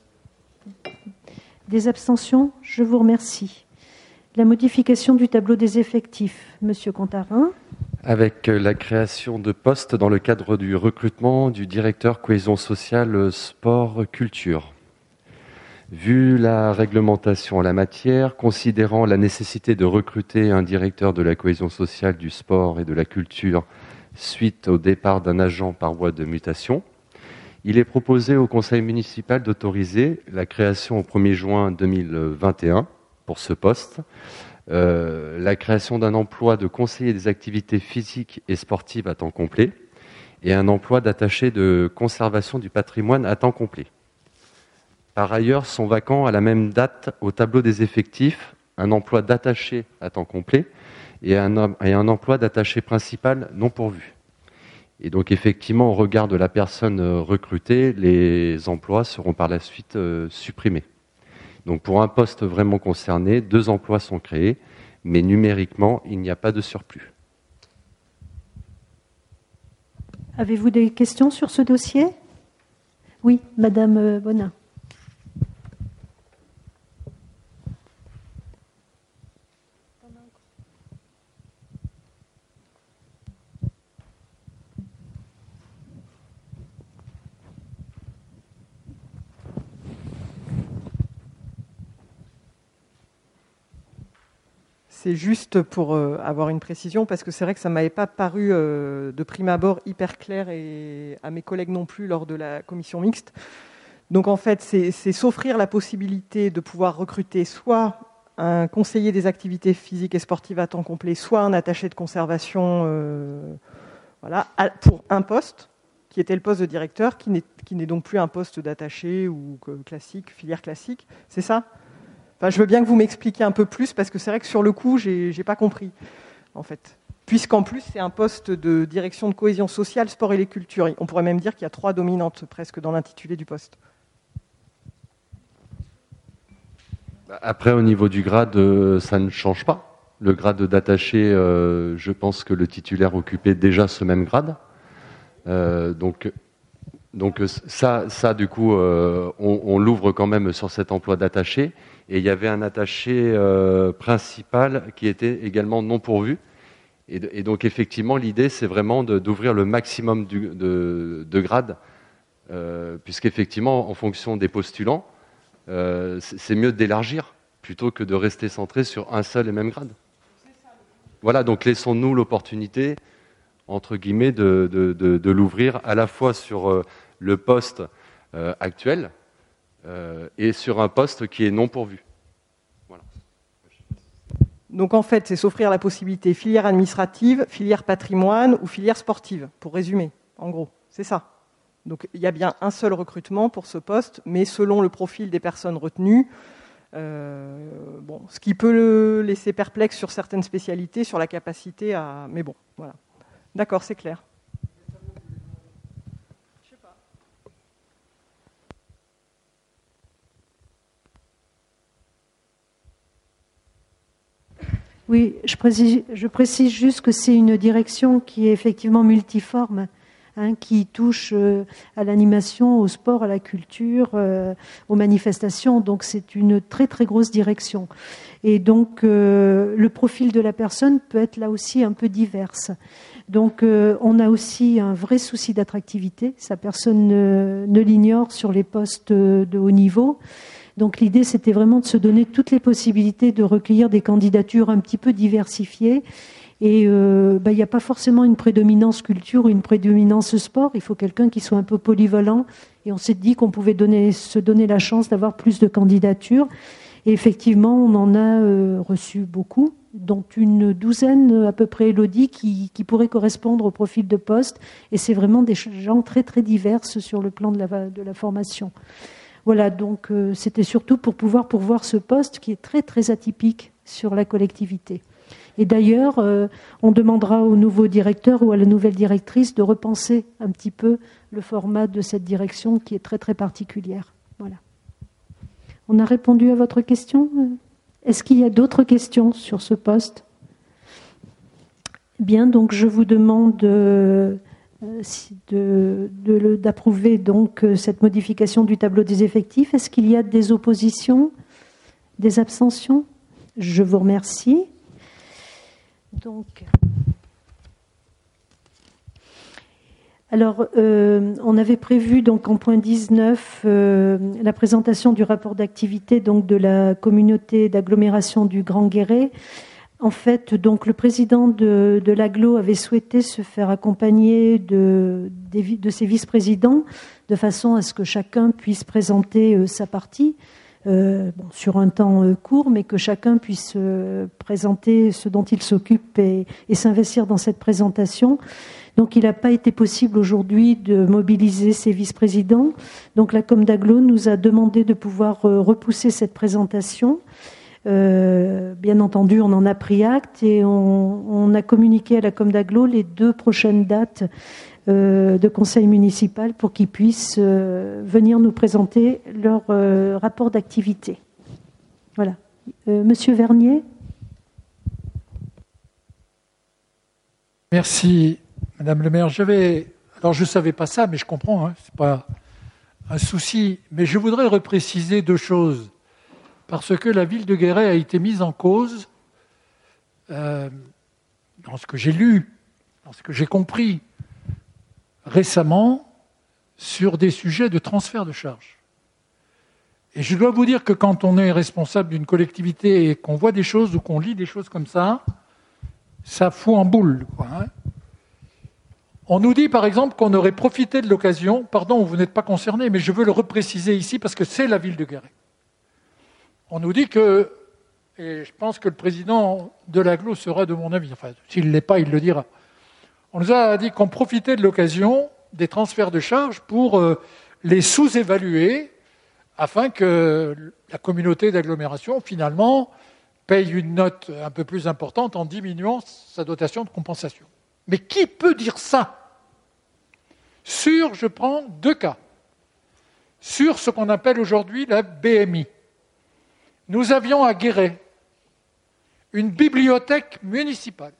Des abstentions ? Je vous remercie. La modification du tableau des effectifs, Monsieur Contarin. Avec la création de postes dans le cadre du recrutement du directeur cohésion sociale, sport, culture. Vu la réglementation en la matière, considérant la nécessité de recruter un directeur de la cohésion sociale, du sport et de la culture suite au départ d'un agent par voie de mutation, il est proposé au conseil municipal d'autoriser la création au premier juin deux mille vingt et un pour ce poste, euh, la création d'un emploi de conseiller des activités physiques et sportives à temps complet et un emploi d'attaché de conservation du patrimoine à temps complet. Par ailleurs, sont vacants à la même date au tableau des effectifs un emploi d'attaché à temps complet et un, et un emploi d'attaché principal non pourvu. Et donc effectivement, au regard de la personne recrutée, les emplois seront par la suite euh, supprimés. Donc pour un poste vraiment concerné, deux emplois sont créés, mais numériquement, il n'y a pas de surplus. Avez-vous des questions sur ce dossier ? Oui, Madame Bonin. C'est juste pour euh, avoir une précision, parce que c'est vrai que ça ne m'avait pas paru euh, de prime abord hyper clair, et à mes collègues non plus lors de la commission mixte. Donc en fait, c'est, c'est s'offrir la possibilité de pouvoir recruter soit un conseiller des activités physiques et sportives à temps complet, soit un attaché de conservation euh, voilà, pour un poste, qui était le poste de directeur, qui n'est, qui n'est donc plus un poste d'attaché ou classique, filière classique. C'est ça ? Enfin, je veux bien que vous m'expliquiez un peu plus, parce que c'est vrai que sur le coup, j'ai, j'ai pas compris, en fait. Puisqu'en plus, c'est un poste de direction de cohésion sociale, sport et les cultures. On pourrait même dire qu'il y a trois dominantes presque dans l'intitulé du poste. Après, au niveau du grade, ça ne change pas. Le grade d'attaché, euh, je pense que le titulaire occupait déjà ce même grade. Euh, donc, donc ça, ça, du coup, euh, on, on l'ouvre quand même sur cet emploi d'attaché. Et il y avait un attaché euh, principal qui était également non pourvu. Et, de, et donc, effectivement, l'idée, c'est vraiment de, d'ouvrir le maximum du, de, de grades, euh, puisqu'effectivement, en fonction des postulants, euh, c'est, c'est mieux d'élargir plutôt que de rester centré sur un seul et même grade. Voilà, donc laissons-nous l'opportunité, entre guillemets, de, de, de, de l'ouvrir à la fois sur euh, le poste euh, actuel, Euh, et sur un poste qui est non pourvu. Voilà. Donc en fait, c'est s'offrir la possibilité filière administrative, filière patrimoine ou filière sportive, pour résumer, en gros, c'est ça. Donc il y a bien un seul recrutement pour ce poste, mais selon le profil des personnes retenues, euh, bon, ce qui peut le laisser perplexe sur certaines spécialités, sur la capacité à... Mais bon, voilà. D'accord, c'est clair. Oui, je précise, je précise juste que c'est une direction qui est effectivement multiforme, hein, qui touche euh, à l'animation, au sport, à la culture, euh, aux manifestations. Donc c'est une très très grosse direction. Et donc euh, le profil de la personne peut être là aussi un peu diverse. Donc euh, on a aussi un vrai souci d'attractivité. Ça, personne ne, ne l'ignore sur les postes de haut niveau. Donc l'idée, c'était vraiment de se donner toutes les possibilités de recueillir des candidatures un petit peu diversifiées. Et euh, bah, il n'y a pas forcément une prédominance culture ou une prédominance sport. Il faut quelqu'un qui soit un peu polyvalent. Et on s'est dit qu'on pouvait donner, se donner la chance d'avoir plus de candidatures. Et effectivement, on en a euh, reçu beaucoup, dont une douzaine à peu près, Élodie, qui, qui pourraient correspondre au profil de poste. Et c'est vraiment des gens très très divers sur le plan de la, de la formation. Voilà, donc euh, c'était surtout pour pouvoir pourvoir ce poste qui est très très atypique sur la collectivité. Et d'ailleurs, euh, on demandera au nouveau directeur ou à la nouvelle directrice de repenser un petit peu le format de cette direction qui est très très particulière. Voilà. On a répondu à votre question ? Est-ce qu'il y a d'autres questions sur ce poste ? Bien, donc je vous demande de, de, de, d'approuver donc cette modification du tableau des effectifs. Est-ce qu'il y a des oppositions, des abstentions ? Je vous remercie. Donc, alors, euh, on avait prévu donc en point dix-neuf euh, la présentation du rapport d'activité donc de la communauté d'agglomération du Grand Guéret. En fait, donc le président de, de l'agglo avait souhaité se faire accompagner de, de, de ses vice-présidents de façon à ce que chacun puisse présenter euh, sa partie. Euh, bon, sur un temps euh, court, mais que chacun puisse euh, présenter ce dont il s'occupe et, et s'investir dans cette présentation. Donc il n'a pas été possible aujourd'hui de mobiliser ses vice-présidents. Donc la Com d'Agglo nous a demandé de pouvoir euh, repousser cette présentation. Euh, bien entendu, on en a pris acte et on, on a communiqué à la Com d'Agglo les deux prochaines dates Euh, de conseil municipal pour qu'ils puissent euh, venir nous présenter leur euh, rapport d'activité. Voilà. Euh, Monsieur Vernier. Merci, Madame le maire. J'avais, alors je ne savais pas ça, mais je comprends, hein, ce n'est pas un souci, mais je voudrais repréciser deux choses, parce que la ville de Guéret a été mise en cause euh, dans ce que j'ai lu, dans ce que j'ai compris, récemment sur des sujets de transfert de charges. Et je dois vous dire que quand on est responsable d'une collectivité et qu'on voit des choses ou qu'on lit des choses comme ça, ça fout en boule, quoi, hein. On nous dit par exemple qu'on aurait profité de l'occasion, pardon, vous n'êtes pas concerné, mais je veux le repréciser ici parce que c'est la ville de Guéret. On nous dit que, et je pense que le président de l'agglo sera de mon avis, enfin s'il ne l'est pas, il le dira. On nous a dit qu'on profitait de l'occasion des transferts de charges pour euh, les sous-évaluer afin que la communauté d'agglomération, finalement, paye une note un peu plus importante en diminuant sa dotation de compensation. Mais qui peut dire ça ? Sur, je prends deux cas, sur ce qu'on appelle aujourd'hui la B M I. Nous avions à Guéret une bibliothèque municipale.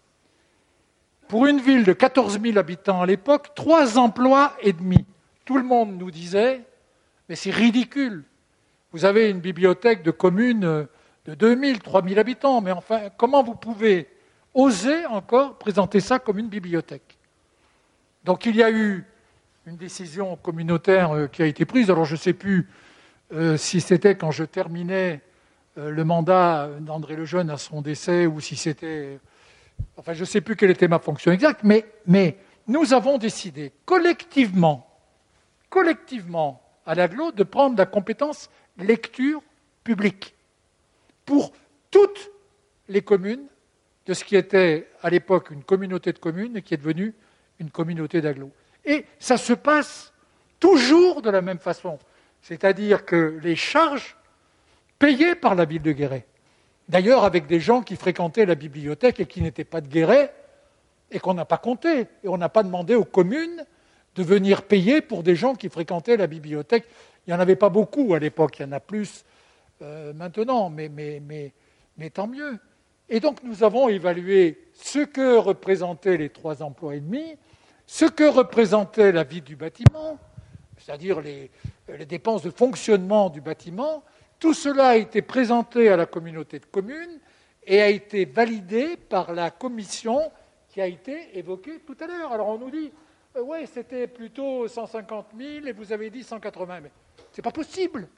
Pour une ville de quatorze mille habitants à l'époque, trois emplois et demi. Tout le monde nous disait, mais c'est ridicule. Vous avez une bibliothèque de commune de deux mille, trois mille habitants, mais enfin, comment vous pouvez oser encore présenter ça comme une bibliothèque ? Donc il y a eu une décision communautaire qui a été prise. Alors je ne sais plus euh, si c'était quand je terminais euh, le mandat d'André Lejeune à son décès ou si c'était... Enfin, je ne sais plus quelle était ma fonction exacte, mais, mais nous avons décidé collectivement, collectivement à l'agglo de prendre la compétence lecture publique pour toutes les communes de ce qui était à l'époque une communauté de communes et qui est devenue une communauté d'agglo. Et ça se passe toujours de la même façon, c'est-à-dire que les charges payées par la ville de Guéret, d'ailleurs avec des gens qui fréquentaient la bibliothèque et qui n'étaient pas de Guéret et qu'on n'a pas compté. Et on n'a pas demandé aux communes de venir payer pour des gens qui fréquentaient la bibliothèque. Il n'y en avait pas beaucoup à l'époque, il y en a plus euh, maintenant, mais, mais, mais, mais tant mieux. Et donc nous avons évalué ce que représentaient les trois emplois et demi, ce que représentait la vie du bâtiment, c'est-à-dire les, les dépenses de fonctionnement du bâtiment. Tout cela a été présenté à la communauté de communes et a été validé par la commission qui a été évoquée tout à l'heure. Alors on nous dit, euh, oui, c'était plutôt cent cinquante mille et vous avez dit cent quatre-vingts. Mais ce n'est pas possible.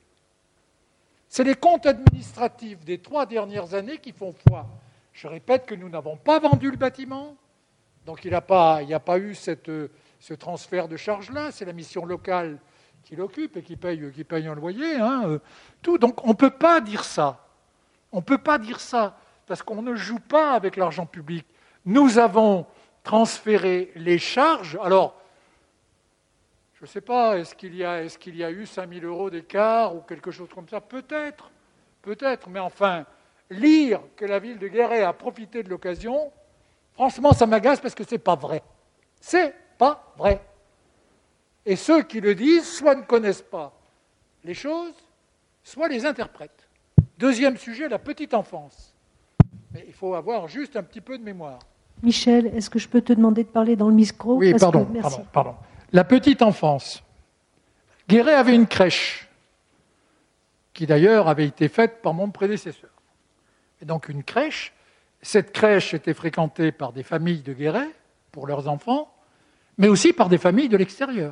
C'est les comptes administratifs des trois dernières années qui font foi. Je répète que nous n'avons pas vendu le bâtiment, donc il n'y a pas, il n'y a pas eu cette, ce transfert de charges-là, c'est la mission locale qui l'occupe et qui paye, qui paye un loyer, hein, euh, tout. Donc on ne peut pas dire ça. On ne peut pas dire ça, parce qu'on ne joue pas avec l'argent public. Nous avons transféré les charges. Alors, je ne sais pas, est-ce qu'il y a, est-ce qu'il y a eu cinq mille euros d'écart ou quelque chose comme ça ? Peut-être, peut-être, mais enfin, lire que la ville de Guéret a profité de l'occasion, franchement, ça m'agace parce que c'est pas vrai. C'est pas vrai. Et ceux qui le disent, soit ne connaissent pas les choses, soit les interprètent. Deuxième sujet, la petite enfance. Mais il faut avoir juste un petit peu de mémoire. Michel, est-ce que je peux te demander de parler dans le micro? Oui, Parce pardon, que, merci. pardon, pardon. La petite enfance. Guéret avait une crèche, qui d'ailleurs avait été faite par mon prédécesseur. Et donc une crèche, cette crèche était fréquentée par des familles de Guéret, pour leurs enfants, mais aussi par des familles de l'extérieur.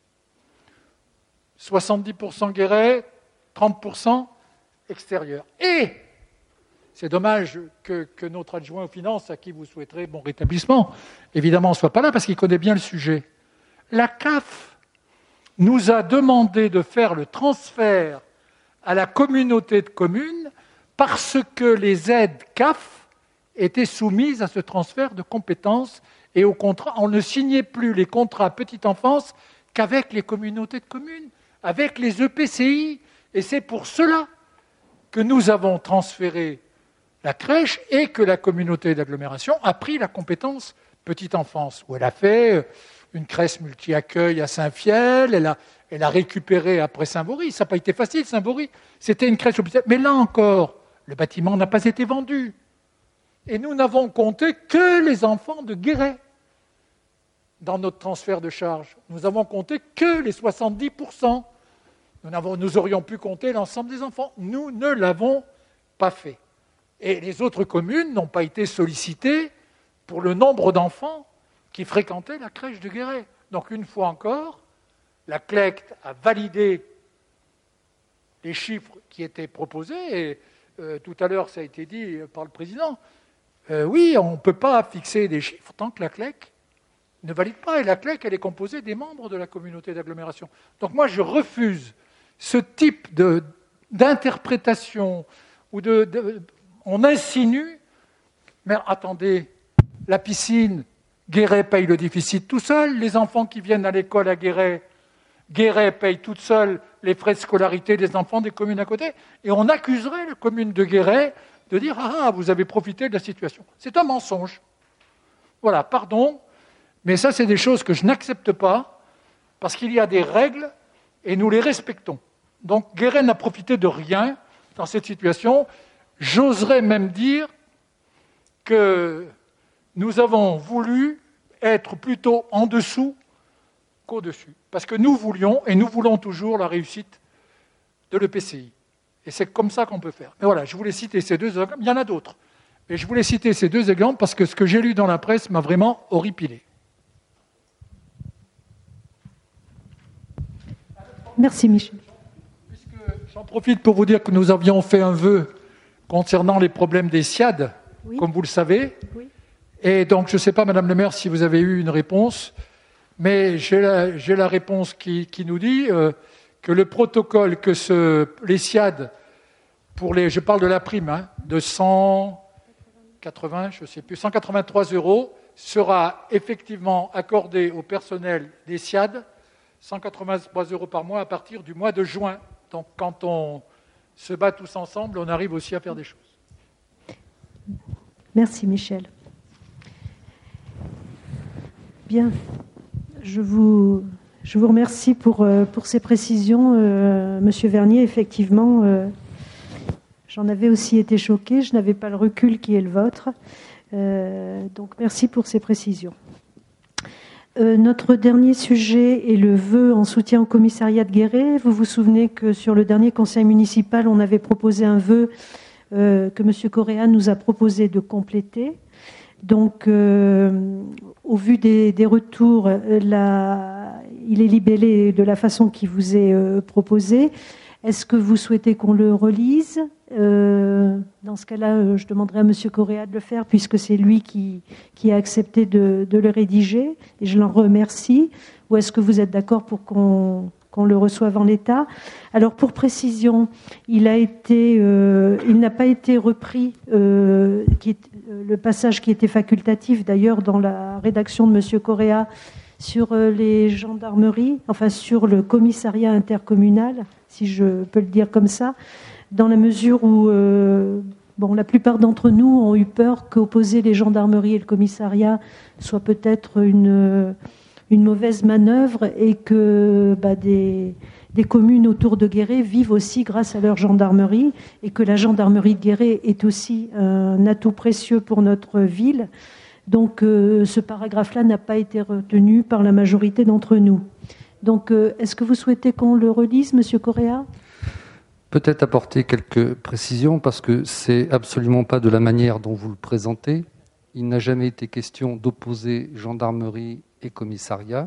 soixante-dix pour cent Guéret, trente pour cent extérieur. Et c'est dommage que, que notre adjoint aux finances, à qui vous souhaiterez bon rétablissement, évidemment, ne soit pas là parce qu'il connaît bien le sujet. La C A F nous a demandé de faire le transfert à la communauté de communes parce que les aides C A F étaient soumises à ce transfert de compétences et au contrat. On ne signait plus les contrats petite enfance qu'avec les communautés de communes, avec les E P C I. Et c'est pour cela que nous avons transféré la crèche et que la communauté d'agglomération a pris la compétence petite enfance, où elle a fait une crèche multi-accueil à Saint-Fiel, elle a, elle a récupéré après Saint-Vaury. Ça n'a pas été facile, Saint-Vaury. C'était une crèche hôpital. Mais là encore, le bâtiment n'a pas été vendu. Et nous n'avons compté que les enfants de Guéret dans notre transfert de charge. Nous avons compté que les soixante-dix pour cent. Nous, n'avons, nous aurions pu compter l'ensemble des enfants. Nous ne l'avons pas fait. Et les autres communes n'ont pas été sollicitées pour le nombre d'enfants qui fréquentaient la crèche de Guéret. Donc une fois encore, la C L E C T a validé les chiffres qui étaient proposés. Et euh, tout à l'heure, ça a été dit par le président. Euh, oui, on ne peut pas fixer des chiffres tant que la C L E C ne valide pas. Et la C L E C, elle est composée des membres de la communauté d'agglomération. Donc moi, je refuse ce type de, d'interprétation où de, de, on insinue, mais attendez, la piscine, Guéret paye le déficit tout seul, les enfants qui viennent à l'école à Guéret, Guéret paye toute seule les frais de scolarité des enfants des communes à côté, et on accuserait la commune de Guéret de dire « Ah, vous avez profité de la situation ». C'est un mensonge. Voilà, pardon, mais ça, c'est des choses que je n'accepte pas, parce qu'il y a des règles, et nous les respectons. Donc, Guéret n'a profité de rien dans cette situation. J'oserais même dire que nous avons voulu être plutôt en dessous qu'au-dessus. Parce que nous voulions, et nous voulons toujours, la réussite de l'E P C I. Et c'est comme ça qu'on peut faire. Mais voilà, je voulais citer ces deux exemples. Il y en a d'autres. Mais je voulais citer ces deux exemples parce que ce que j'ai lu dans la presse m'a vraiment horripilé. Merci, Michel. Puisque j'en profite pour vous dire que nous avions fait un vœu concernant les problèmes des SIAD, oui. Comme vous le savez. Oui. Et donc, je ne sais pas, Madame le maire, si vous avez eu une réponse, mais j'ai la, j'ai la réponse qui, qui nous dit euh, que le protocole, que ce, les SIAD, pour les, je parle de la prime, hein, de cent quatre-vingts, je ne sais plus, cent quatre-vingt-trois euros, sera effectivement accordé au personnel des SIAD, cent quatre-vingt-trois euros par mois à partir du mois de juin. Donc, quand on se bat tous ensemble, on arrive aussi à faire des choses. Merci, Michel. Bien, je vous, je vous remercie pour, pour ces précisions. Euh, Monsieur Vernier, effectivement, euh, j'en avais aussi été choquée, je n'avais pas le recul qui est le vôtre. Euh, donc, merci pour ces précisions. Euh, notre dernier sujet est le vœu en soutien au commissariat de Guéret. Vous vous souvenez que sur le dernier conseil municipal, on avait proposé un vœu euh, que M. Correa nous a proposé de compléter. Donc, euh, au vu des, des retours, la, il est libellé de la façon qui vous est euh, proposée. Est-ce que vous souhaitez qu'on le relise ? euh, Dans ce cas-là, euh, je demanderai à M. Correa de le faire, puisque c'est lui qui, qui a accepté de, de le rédiger, et je l'en remercie. Ou est-ce que vous êtes d'accord pour qu'on, qu'on le reçoive en l'état ? Alors, pour précision, il a été, euh, il n'a pas été repris, euh, qui est, euh, le passage qui était facultatif, d'ailleurs, dans la rédaction de M. Correa, sur euh, les gendarmeries, enfin sur le commissariat intercommunal, si je peux le dire comme ça, dans la mesure où euh, Bon, la plupart d'entre nous ont eu peur qu'opposer les gendarmeries et le commissariat soit peut-être une, une mauvaise manœuvre et que bah, des, des communes autour de Guéret vivent aussi grâce à leur gendarmerie et que la gendarmerie de Guéret est aussi un atout précieux pour notre ville. Donc euh, ce paragraphe-là n'a pas été retenu par la majorité d'entre nous. Donc euh, est-ce que vous souhaitez qu'on le relise, Monsieur Correa ? Peut-être apporter quelques précisions parce que c'est absolument pas de la manière dont vous le présentez. Il n'a jamais été question d'opposer gendarmerie et commissariat.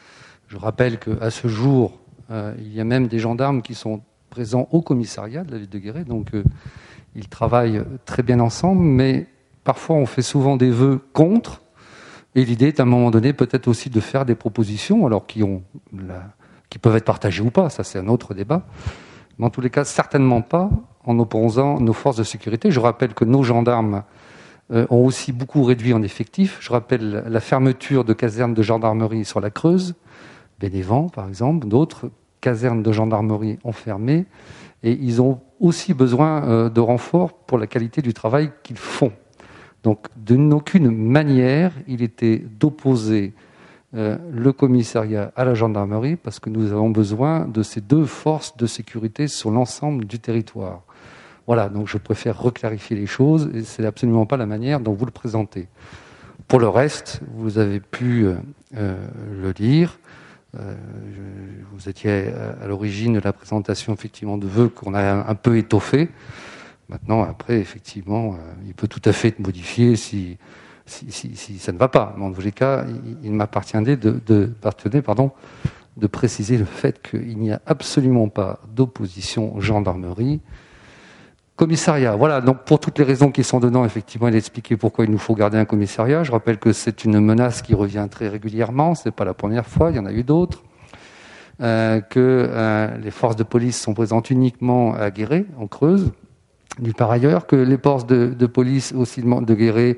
Je rappelle qu'à ce jour, euh, il y a même des gendarmes qui sont présents au commissariat de la ville de Guéret, donc euh, ils travaillent très bien ensemble, mais parfois on fait souvent des vœux contre, et l'idée est à un moment donné peut-être aussi de faire des propositions, alors qui, ont la... qui peuvent être partagées ou pas, ça c'est un autre débat. Mais en tous les cas, certainement pas en opposant nos forces de sécurité. Je rappelle que nos gendarmes euh, ont aussi beaucoup réduit en effectifs. Je rappelle la fermeture de casernes de gendarmerie sur la Creuse, Bénévent par exemple, d'autres casernes de gendarmerie ont fermé, et ils ont aussi besoin euh, de renforts pour la qualité du travail qu'ils font. Donc, d'une aucune manière, il était d'opposer Euh, le commissariat à la gendarmerie, parce que nous avons besoin de ces deux forces de sécurité sur l'ensemble du territoire. Voilà, donc je préfère reclarifier les choses, et c'est absolument pas la manière dont vous le présentez. Pour le reste, vous avez pu euh, le lire. Euh, je, vous étiez à l'origine de la présentation effectivement de vœux qu'on a un peu étoffé. Maintenant, après, effectivement, euh, il peut tout à fait être modifié si Si, si, si ça ne va pas. Mais en tous les cas, il, il m'appartiendrait de, de, pardon, de préciser le fait qu'il n'y a absolument pas d'opposition gendarmerie. Commissariat, voilà, donc pour toutes les raisons qui sont dedans, effectivement, il a expliqué pourquoi il nous faut garder un commissariat. Je rappelle que c'est une menace qui revient très régulièrement, ce n'est pas la première fois, il y en a eu d'autres. Euh, que euh, les forces de police sont présentes uniquement à Guéret, en Creuse, du par ailleurs, que les forces de, de police aussi de Guéret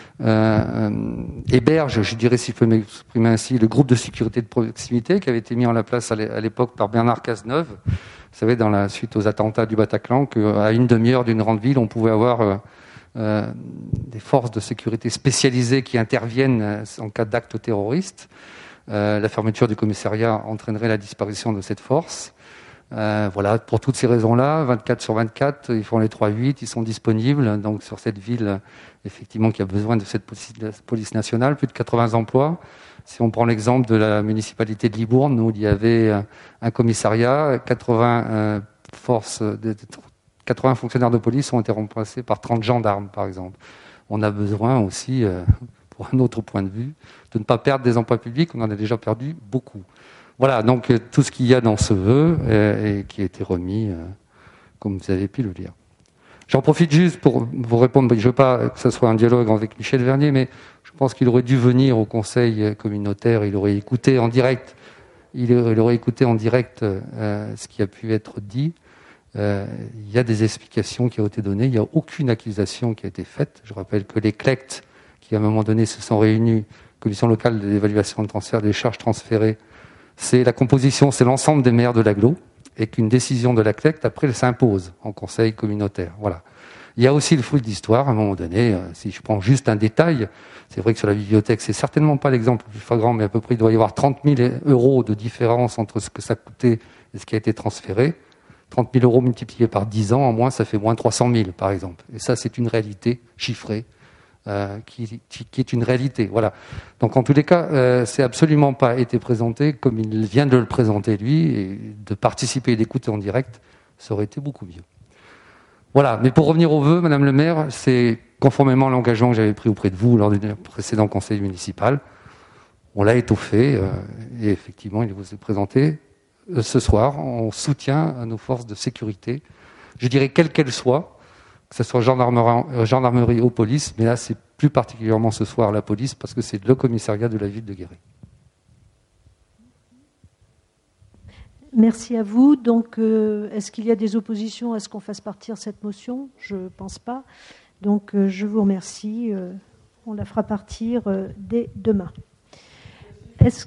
Euh, héberge, je dirais, si je peux m'exprimer ainsi, le groupe de sécurité de proximité qui avait été mis en place à l'époque par Bernard Cazeneuve. Vous savez, dans la suite aux attentats du Bataclan, qu'à une demi-heure d'une grande ville, on pouvait avoir euh, euh, des forces de sécurité spécialisées qui interviennent en cas d'actes terroristes. Euh, la fermeture du commissariat entraînerait la disparition de cette force. Euh, voilà, pour toutes ces raisons-là, vingt-quatre sur vingt-quatre, ils font les trois huit, ils sont disponibles. Donc sur cette ville, effectivement, qui a besoin de cette police nationale, plus de quatre-vingts emplois. Si on prend l'exemple de la municipalité de Libourne, où il y avait un commissariat, quatre-vingts euh, forces, de, quatre-vingts fonctionnaires de police ont été remplacés par trente gendarmes, par exemple. On a besoin aussi, euh, pour un autre point de vue, de ne pas perdre des emplois publics. On en a déjà perdu beaucoup. Voilà, donc euh, tout ce qu'il y a dans ce vœu euh, et qui a été remis, euh, comme vous avez pu le lire. J'en profite juste pour vous répondre. Je ne veux pas que ce soit un dialogue avec Michel Vernier, mais je pense qu'il aurait dû venir au conseil communautaire. Il aurait écouté en direct. Il aurait écouté en direct euh, ce qui a pu être dit. Euh, il y a des explications qui ont été données. Il n'y a aucune accusation qui a été faite. Je rappelle que les C L E C T, qui à un moment donné se sont réunis, Commission locale d'évaluation de transfert des charges transférées, c'est la composition, c'est l'ensemble des maires de l'agglo, et qu'une décision de la C L E C T, après, elle s'impose en conseil communautaire. Voilà. Il y a aussi le fruit d'histoire, à un moment donné, euh, si je prends juste un détail, c'est vrai que sur la bibliothèque, c'est certainement pas l'exemple le plus flagrant, mais à peu près, il doit y avoir trente mille euros de différence entre ce que ça coûtait et ce qui a été transféré. trente mille euros multipliés par dix ans, en moins, ça fait moins trois cent mille, par exemple. Et ça, c'est une réalité chiffrée. Euh, qui, qui est une réalité. Voilà. Donc en tous les cas, euh, c'est absolument pas été présenté comme il vient de le présenter lui, et de participer et d'écouter en direct, ça aurait été beaucoup mieux. Voilà. Mais pour revenir au vœu, Madame le maire, c'est conformément à l'engagement que j'avais pris auprès de vous lors du précédent conseil municipal. On l'a étoffé euh, et effectivement, il vous est présenté euh, ce soir en soutien à nos forces de sécurité. Je dirais quelles qu'elles soient, que ce soit gendarmerie, gendarmerie ou police, mais là c'est plus particulièrement ce soir la police parce que c'est le commissariat de la ville de Guéret. Merci à vous. Donc, euh, est-ce qu'il y a des oppositions à ce qu'on fasse partir cette motion ? Je ne pense pas. Donc, euh, je vous remercie. Euh, on la fera partir euh, dès demain. Est-ce...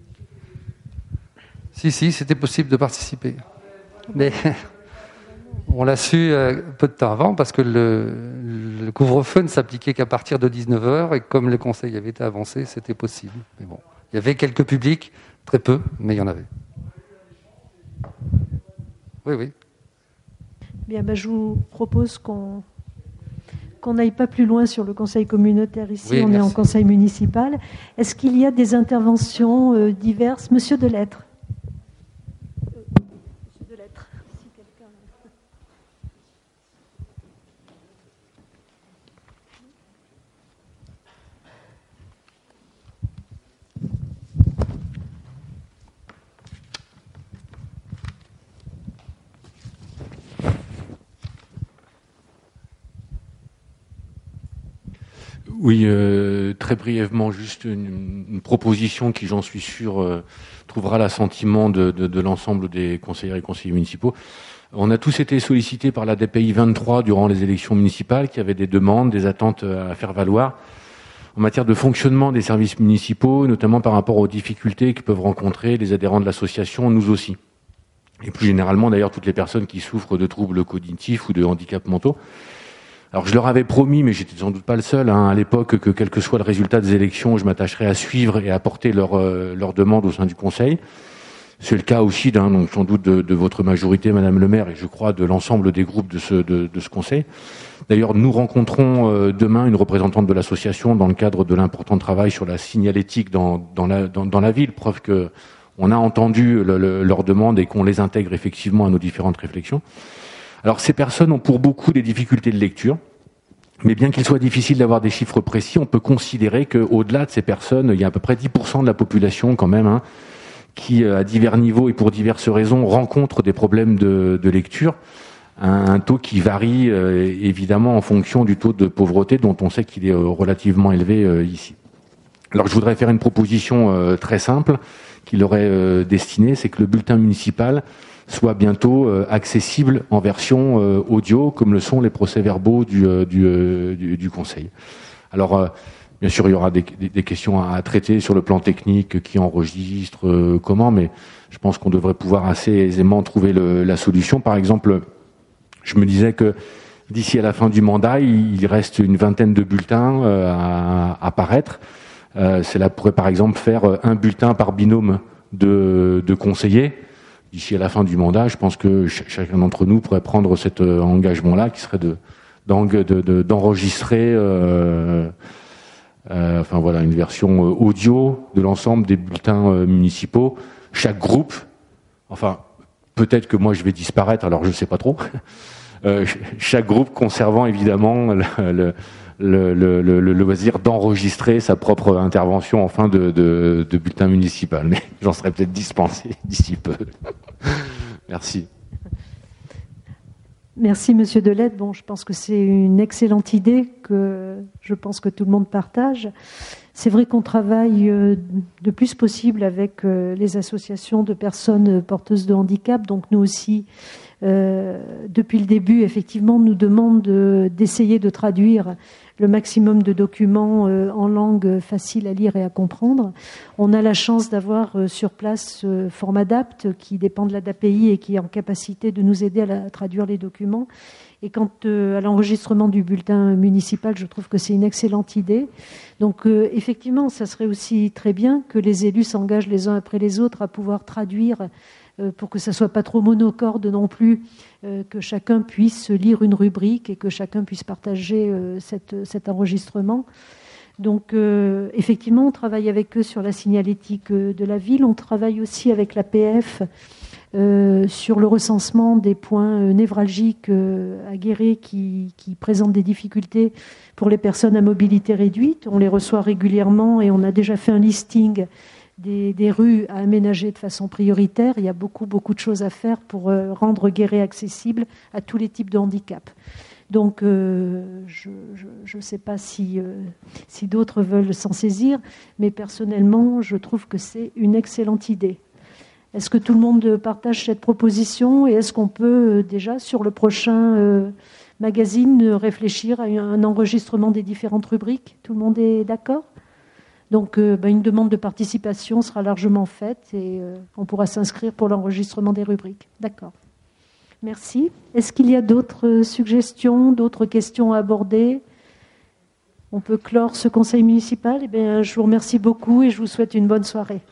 Si, si, c'était possible de participer. Mais... On l'a su euh, peu de temps avant parce que le, le couvre-feu ne s'appliquait qu'à partir de dix-neuf heures et comme le conseil avait été avancé, c'était possible. Mais bon, il y avait quelques publics, très peu, mais il y en avait. Oui, oui. Bien, ben, je vous propose qu'on qu'on n'aille pas plus loin sur le conseil communautaire ici. Oui, on merci. est en conseil municipal. Est-ce qu'il y a des interventions euh, diverses? Monsieur Delettre. Monsieur Delettre, si quelqu'un... Oui, euh, très brièvement, juste une, une proposition qui, j'en suis sûr, euh, trouvera l'assentiment de, de, de l'ensemble des conseillers et conseillers municipaux. On a tous été sollicités par la D P I vingt-trois durant les élections municipales, qui avaient des demandes, des attentes à faire valoir en matière de fonctionnement des services municipaux, notamment par rapport aux difficultés que peuvent rencontrer les adhérents de l'association, nous aussi. Et plus généralement, d'ailleurs, toutes les personnes qui souffrent de troubles cognitifs ou de handicaps mentaux. Alors je leur avais promis, mais j'étais sans doute pas le seul hein, à l'époque, que quel que soit le résultat des élections, je m'attacherais à suivre et à porter leurs euh, leur demandes au sein du Conseil. C'est le cas aussi, hein, donc sans doute de, de votre majorité, Madame le maire, et je crois de l'ensemble des groupes de ce, de, de ce Conseil. D'ailleurs, nous rencontrons euh, demain une représentante de l'association dans le cadre de l'important travail sur la signalétique dans, dans, la, dans, dans la ville, preuve que on a entendu le, le, leurs demandes et qu'on les intègre effectivement à nos différentes réflexions. Alors ces personnes ont pour beaucoup des difficultés de lecture, mais bien qu'il soit difficile d'avoir des chiffres précis, on peut considérer qu'au-delà de ces personnes, il y a à peu près dix pour cent de la population quand même, hein, qui à divers niveaux et pour diverses raisons rencontrent des problèmes de, de lecture, un, un taux qui varie euh, évidemment en fonction du taux de pauvreté dont on sait qu'il est euh, relativement élevé euh, ici. Alors je voudrais faire une proposition euh, très simple qui leur est euh, destinée, c'est que le bulletin municipal soit bientôt euh, accessible en version euh, audio, comme le sont les procès-verbaux du, euh, du, euh, du, du Conseil. Alors, euh, bien sûr, il y aura des, des, des questions à traiter sur le plan technique, qui enregistre, euh, comment, mais je pense qu'on devrait pouvoir assez aisément trouver le, la solution. Par exemple, je me disais que d'ici à la fin du mandat, il reste une vingtaine de bulletins euh, à, à paraître. Euh, cela pourrait, par exemple, faire un bulletin par binôme de, de conseillers. D'ici à la fin du mandat, je pense que ch- chacun d'entre nous pourrait prendre cet euh, engagement-là, qui serait de, de, de d'enregistrer, euh, euh, enfin voilà, une version euh, audio de l'ensemble des bulletins euh, municipaux. Chaque groupe, enfin peut-être que moi je vais disparaître, alors je ne sais pas trop. euh, chaque groupe conservant évidemment le, le Le, le, le, le loisir d'enregistrer sa propre intervention en fin de, de, de bulletin municipal. Mais j'en serais peut-être dispensé d'ici peu. Merci. Merci, Monsieur Delettre. Bon, je pense que c'est une excellente idée que je pense que tout le monde partage. C'est vrai qu'on travaille le plus possible avec les associations de personnes porteuses de handicap. Donc nous aussi, euh, depuis le début, effectivement, nous demande de, d'essayer de traduire le maximum de documents euh, en langue facile à lire et à comprendre. On a la chance d'avoir euh, sur place euh, Formadapt, qui dépend de la D A P I et qui est en capacité de nous aider à, la, à traduire les documents. Et quant euh, à l'enregistrement du bulletin municipal, je trouve que c'est une excellente idée. Donc euh, effectivement, ça serait aussi très bien que les élus s'engagent les uns après les autres à pouvoir traduire euh, pour que ça ne soit pas trop monocorde non plus, euh, que chacun puisse lire une rubrique et que chacun puisse partager euh, cette, cet enregistrement. Donc euh, effectivement, on travaille avec eux sur la signalétique euh, de la ville. On travaille aussi avec l'A P F Euh, sur le recensement des points euh, névralgiques euh, à Guéret qui, qui présentent des difficultés pour les personnes à mobilité réduite. On les reçoit régulièrement et on a déjà fait un listing des, des rues à aménager de façon prioritaire. Il y a beaucoup, beaucoup de choses à faire pour euh, rendre Guéret accessible à tous les types de handicap. Donc, euh, je ne sais pas si, euh, si d'autres veulent s'en saisir, mais personnellement, je trouve que c'est une excellente idée. Est-ce que tout le monde partage cette proposition et est-ce qu'on peut déjà, sur le prochain euh, magazine, réfléchir à un enregistrement des différentes rubriques? Tout le monde est d'accord? Donc, euh, ben, une demande de participation sera largement faite et euh, on pourra s'inscrire pour l'enregistrement des rubriques. D'accord. Merci. Est-ce qu'il y a d'autres suggestions, d'autres questions à aborder ? On peut clore ce conseil municipal. Eh bien, je vous remercie beaucoup et je vous souhaite une bonne soirée.